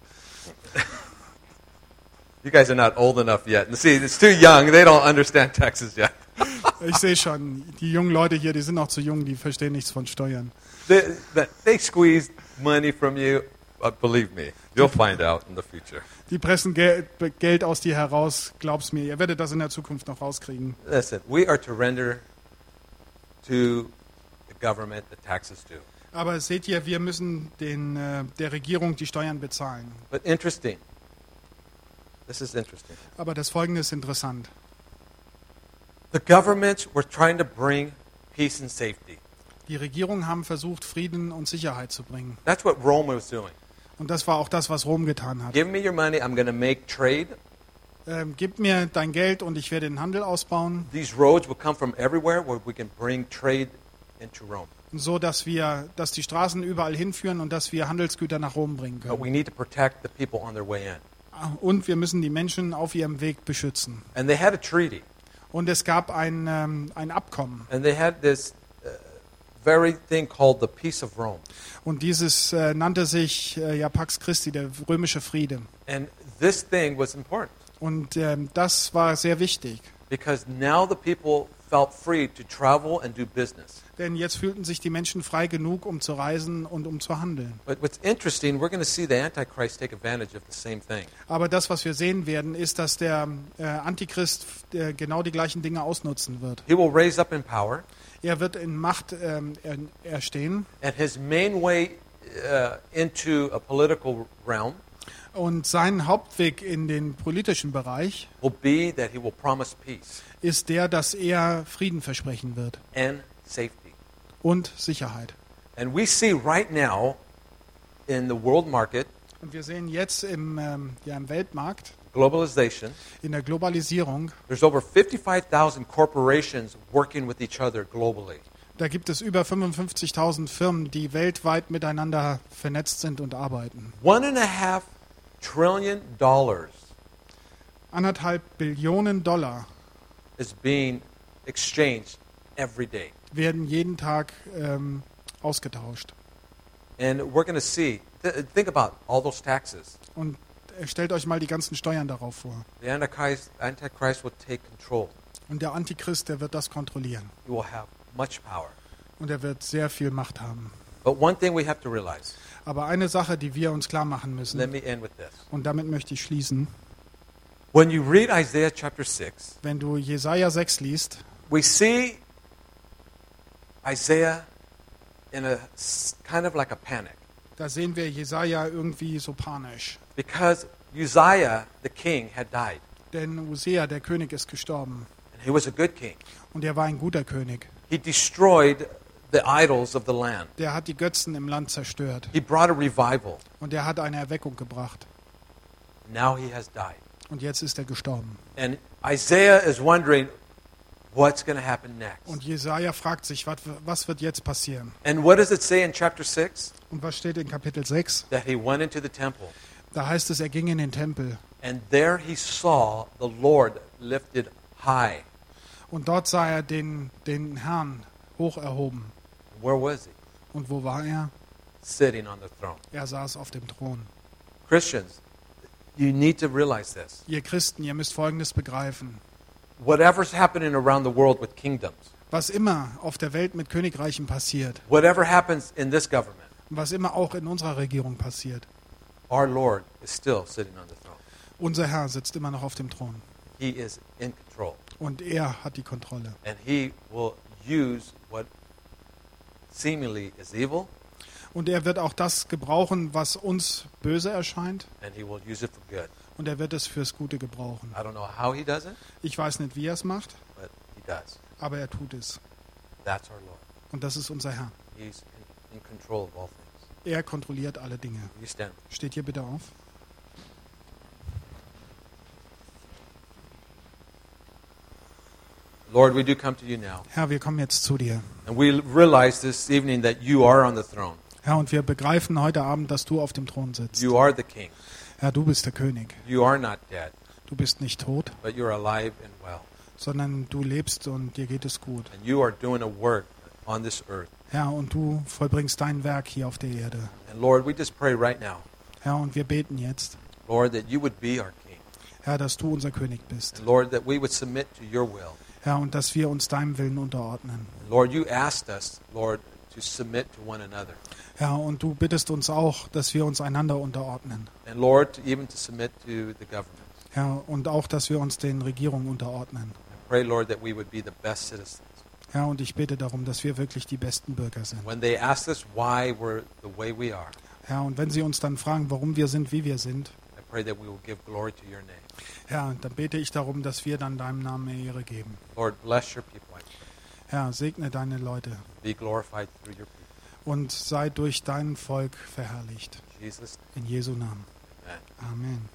You guys are not old enough yet. And see, it's too young. They don't understand taxes yet. Ich sehe schon, die jungen Leute hier, die sind noch zu jung, die verstehen nichts von Steuern. They, they, they squeeze money from you. But believe me, you'll find out in the future. Die pressen Geld, Geld aus dir heraus, glaub's mir, ihr werdet das in der Zukunft noch rauskriegen. Listen, we are to render to the government the taxes due. Aber seht ihr, wir müssen den, äh, der Regierung die Steuern bezahlen. But interesting. This is interesting. Aber das Folgende ist interessant. The governments were trying to bring peace and safety. Die Regierungen haben versucht, Frieden und Sicherheit zu bringen. That's what Rome was doing. Und das war auch das, was Rom getan hat. Give me your money. I'm going to make trade. Ähm, gib mir dein Geld und ich werde den Handel ausbauen, These roads will come from everywhere where we can bring trade into Rome. so dass wir, dass die Straßen überall hinführen und dass wir Handelsgüter nach Rom bringen But können. we need to protect the people on their way in. Und wir müssen die Menschen auf ihrem Weg beschützen. And they had a treaty. Und es gab ein, ähm, ein Abkommen. And they had this uh, very thing called the Peace of Rome. Und dieses äh, nannte sich äh, ja, Pax Christi, der römische Friede. And this thing was important Und ähm, das war sehr wichtig. because now the people felt free to travel and do business. Denn jetzt fühlten sich die Menschen frei genug, um zu reisen und um zu handeln. But what's interesting, we're going to see the Antichrist take advantage of the same thing. Aber das, was wir sehen werden, ist, dass der äh, Antichrist äh, genau die gleichen Dinge ausnutzen wird. He will raise up in power, Er wird in Macht ähm, er, erstehen and his main way uh, into a political realm und sein Hauptweg in den politischen Bereich will be that he will promise peace ist der, dass er Frieden versprechen wird and safety. und Sicherheit. And we see right now in the world market, Und wir sehen jetzt im, ähm, ja, im Weltmarkt, globalization, in der Globalisierung, there's over fifty-five thousand corporations working with each other globally. da gibt es über fünfundfünfzigtausend Firmen, die weltweit miteinander vernetzt sind und arbeiten. One and a half trillion dollars Anderthalb Billionen Dollar is being exchanged every day. werden jeden Tag ähm, ausgetauscht. And we're going to see, th- think about all those taxes. Und äh, stellt euch mal die ganzen Steuern darauf vor. The Antichrist, Antichrist will take control. Und der Antichrist, der wird das kontrollieren. He will have much power. Und er wird sehr viel Macht haben. But one thing we have to realize, Aber eine Sache, die wir uns klar machen let müssen, me end with this. und damit möchte ich schließen, When you read Isaiah chapter six, wenn du Jesaja sechs liest, we see Isaiah in a s- kind of like a panic. da sehen wir Jesaja irgendwie so panisch. Because Uzziah, the king, had died. Denn Hosea, der König, ist gestorben. And he was a good king. Und er war ein guter König. He destroyed the idols of the land. Der hat die Götzen im Land zerstört. He brought a revival. Und er hat eine Erweckung gebracht. Now he has died. Und jetzt ist er gestorben. And Isaiah is wondering what's going to happen next. Und Jesaja fragt sich, was, was wird jetzt passieren? And what does it say in chapter six? Und was steht in Kapitel sechs? That he went into the temple. Da heißt es, er ging in den Tempel. And there he saw the Lord lifted high. Und dort sah er den, den Herrn hoch erhoben. Where was he? Und wo war er? Sitting on the throne. Er saß auf dem Thron. Christians, you need to realize this. Ihr Christen, ihr müsst Folgendes begreifen. Whatever's happening around the world with kingdoms, Was immer auf der Welt mit Königreichen passiert, whatever happens in this government, was immer auch in unserer Regierung passiert, our Lord is still sitting on the throne. unser Herr sitzt immer noch auf dem Thron. He is in control. Und er hat die Kontrolle. And he will use what seemingly is evil, Und er wird auch das gebrauchen, was uns böse erscheint. and he will use it for good. Und er wird es fürs Gute gebrauchen. I don't know how he does it, Ich weiß nicht, wie er es macht, but he does. aber er tut es. That's our Lord. Und das ist unser Herr. He's in, in control of all things. Er kontrolliert alle Dinge. You stand. Steht hier bitte auf. Lord, we do come to you now. Herr, wir kommen jetzt zu dir. And we realize this evening that you are on the throne. Herr, und wir begreifen heute Abend, dass du auf dem Thron sitzt. You are the king. Herr, du bist der König. You are not dead, Du bist nicht tot, but you're alive and well. sondern du lebst und dir geht es gut. And you are doing a work on this earth. Herr, und du vollbringst dein Werk hier auf der Erde. And Lord, we just pray right now, Herr, und wir beten jetzt, Lord, that you would be our king. Herr, dass du unser König bist. And Lord, that we would submit to your will. Herr, und dass wir uns deinem Willen unterordnen. And Lord, you asked us, Lord, to submit to one another. Herr, und du bittest uns auch, dass wir uns einander unterordnen. And Lord, even to submit to the government. Herr, und auch, dass wir uns den Regierungen unterordnen. I pray, Lord, that we would be the best citizens. Herr, und ich bete darum, dass wir wirklich die besten Bürger sind. When they ask us why we're the way we are, Herr, und wenn sie uns dann fragen, warum wir sind, wie wir sind, I pray that we will give glory to your name. Herr, dann bete ich darum, dass wir dann deinem Namen Ehre geben. Lord, bless your people. Herr, segne deine Leute Be glorified through your people. und sei durch dein Volk verherrlicht. In Jesus' In Jesu Namen. name. Amen.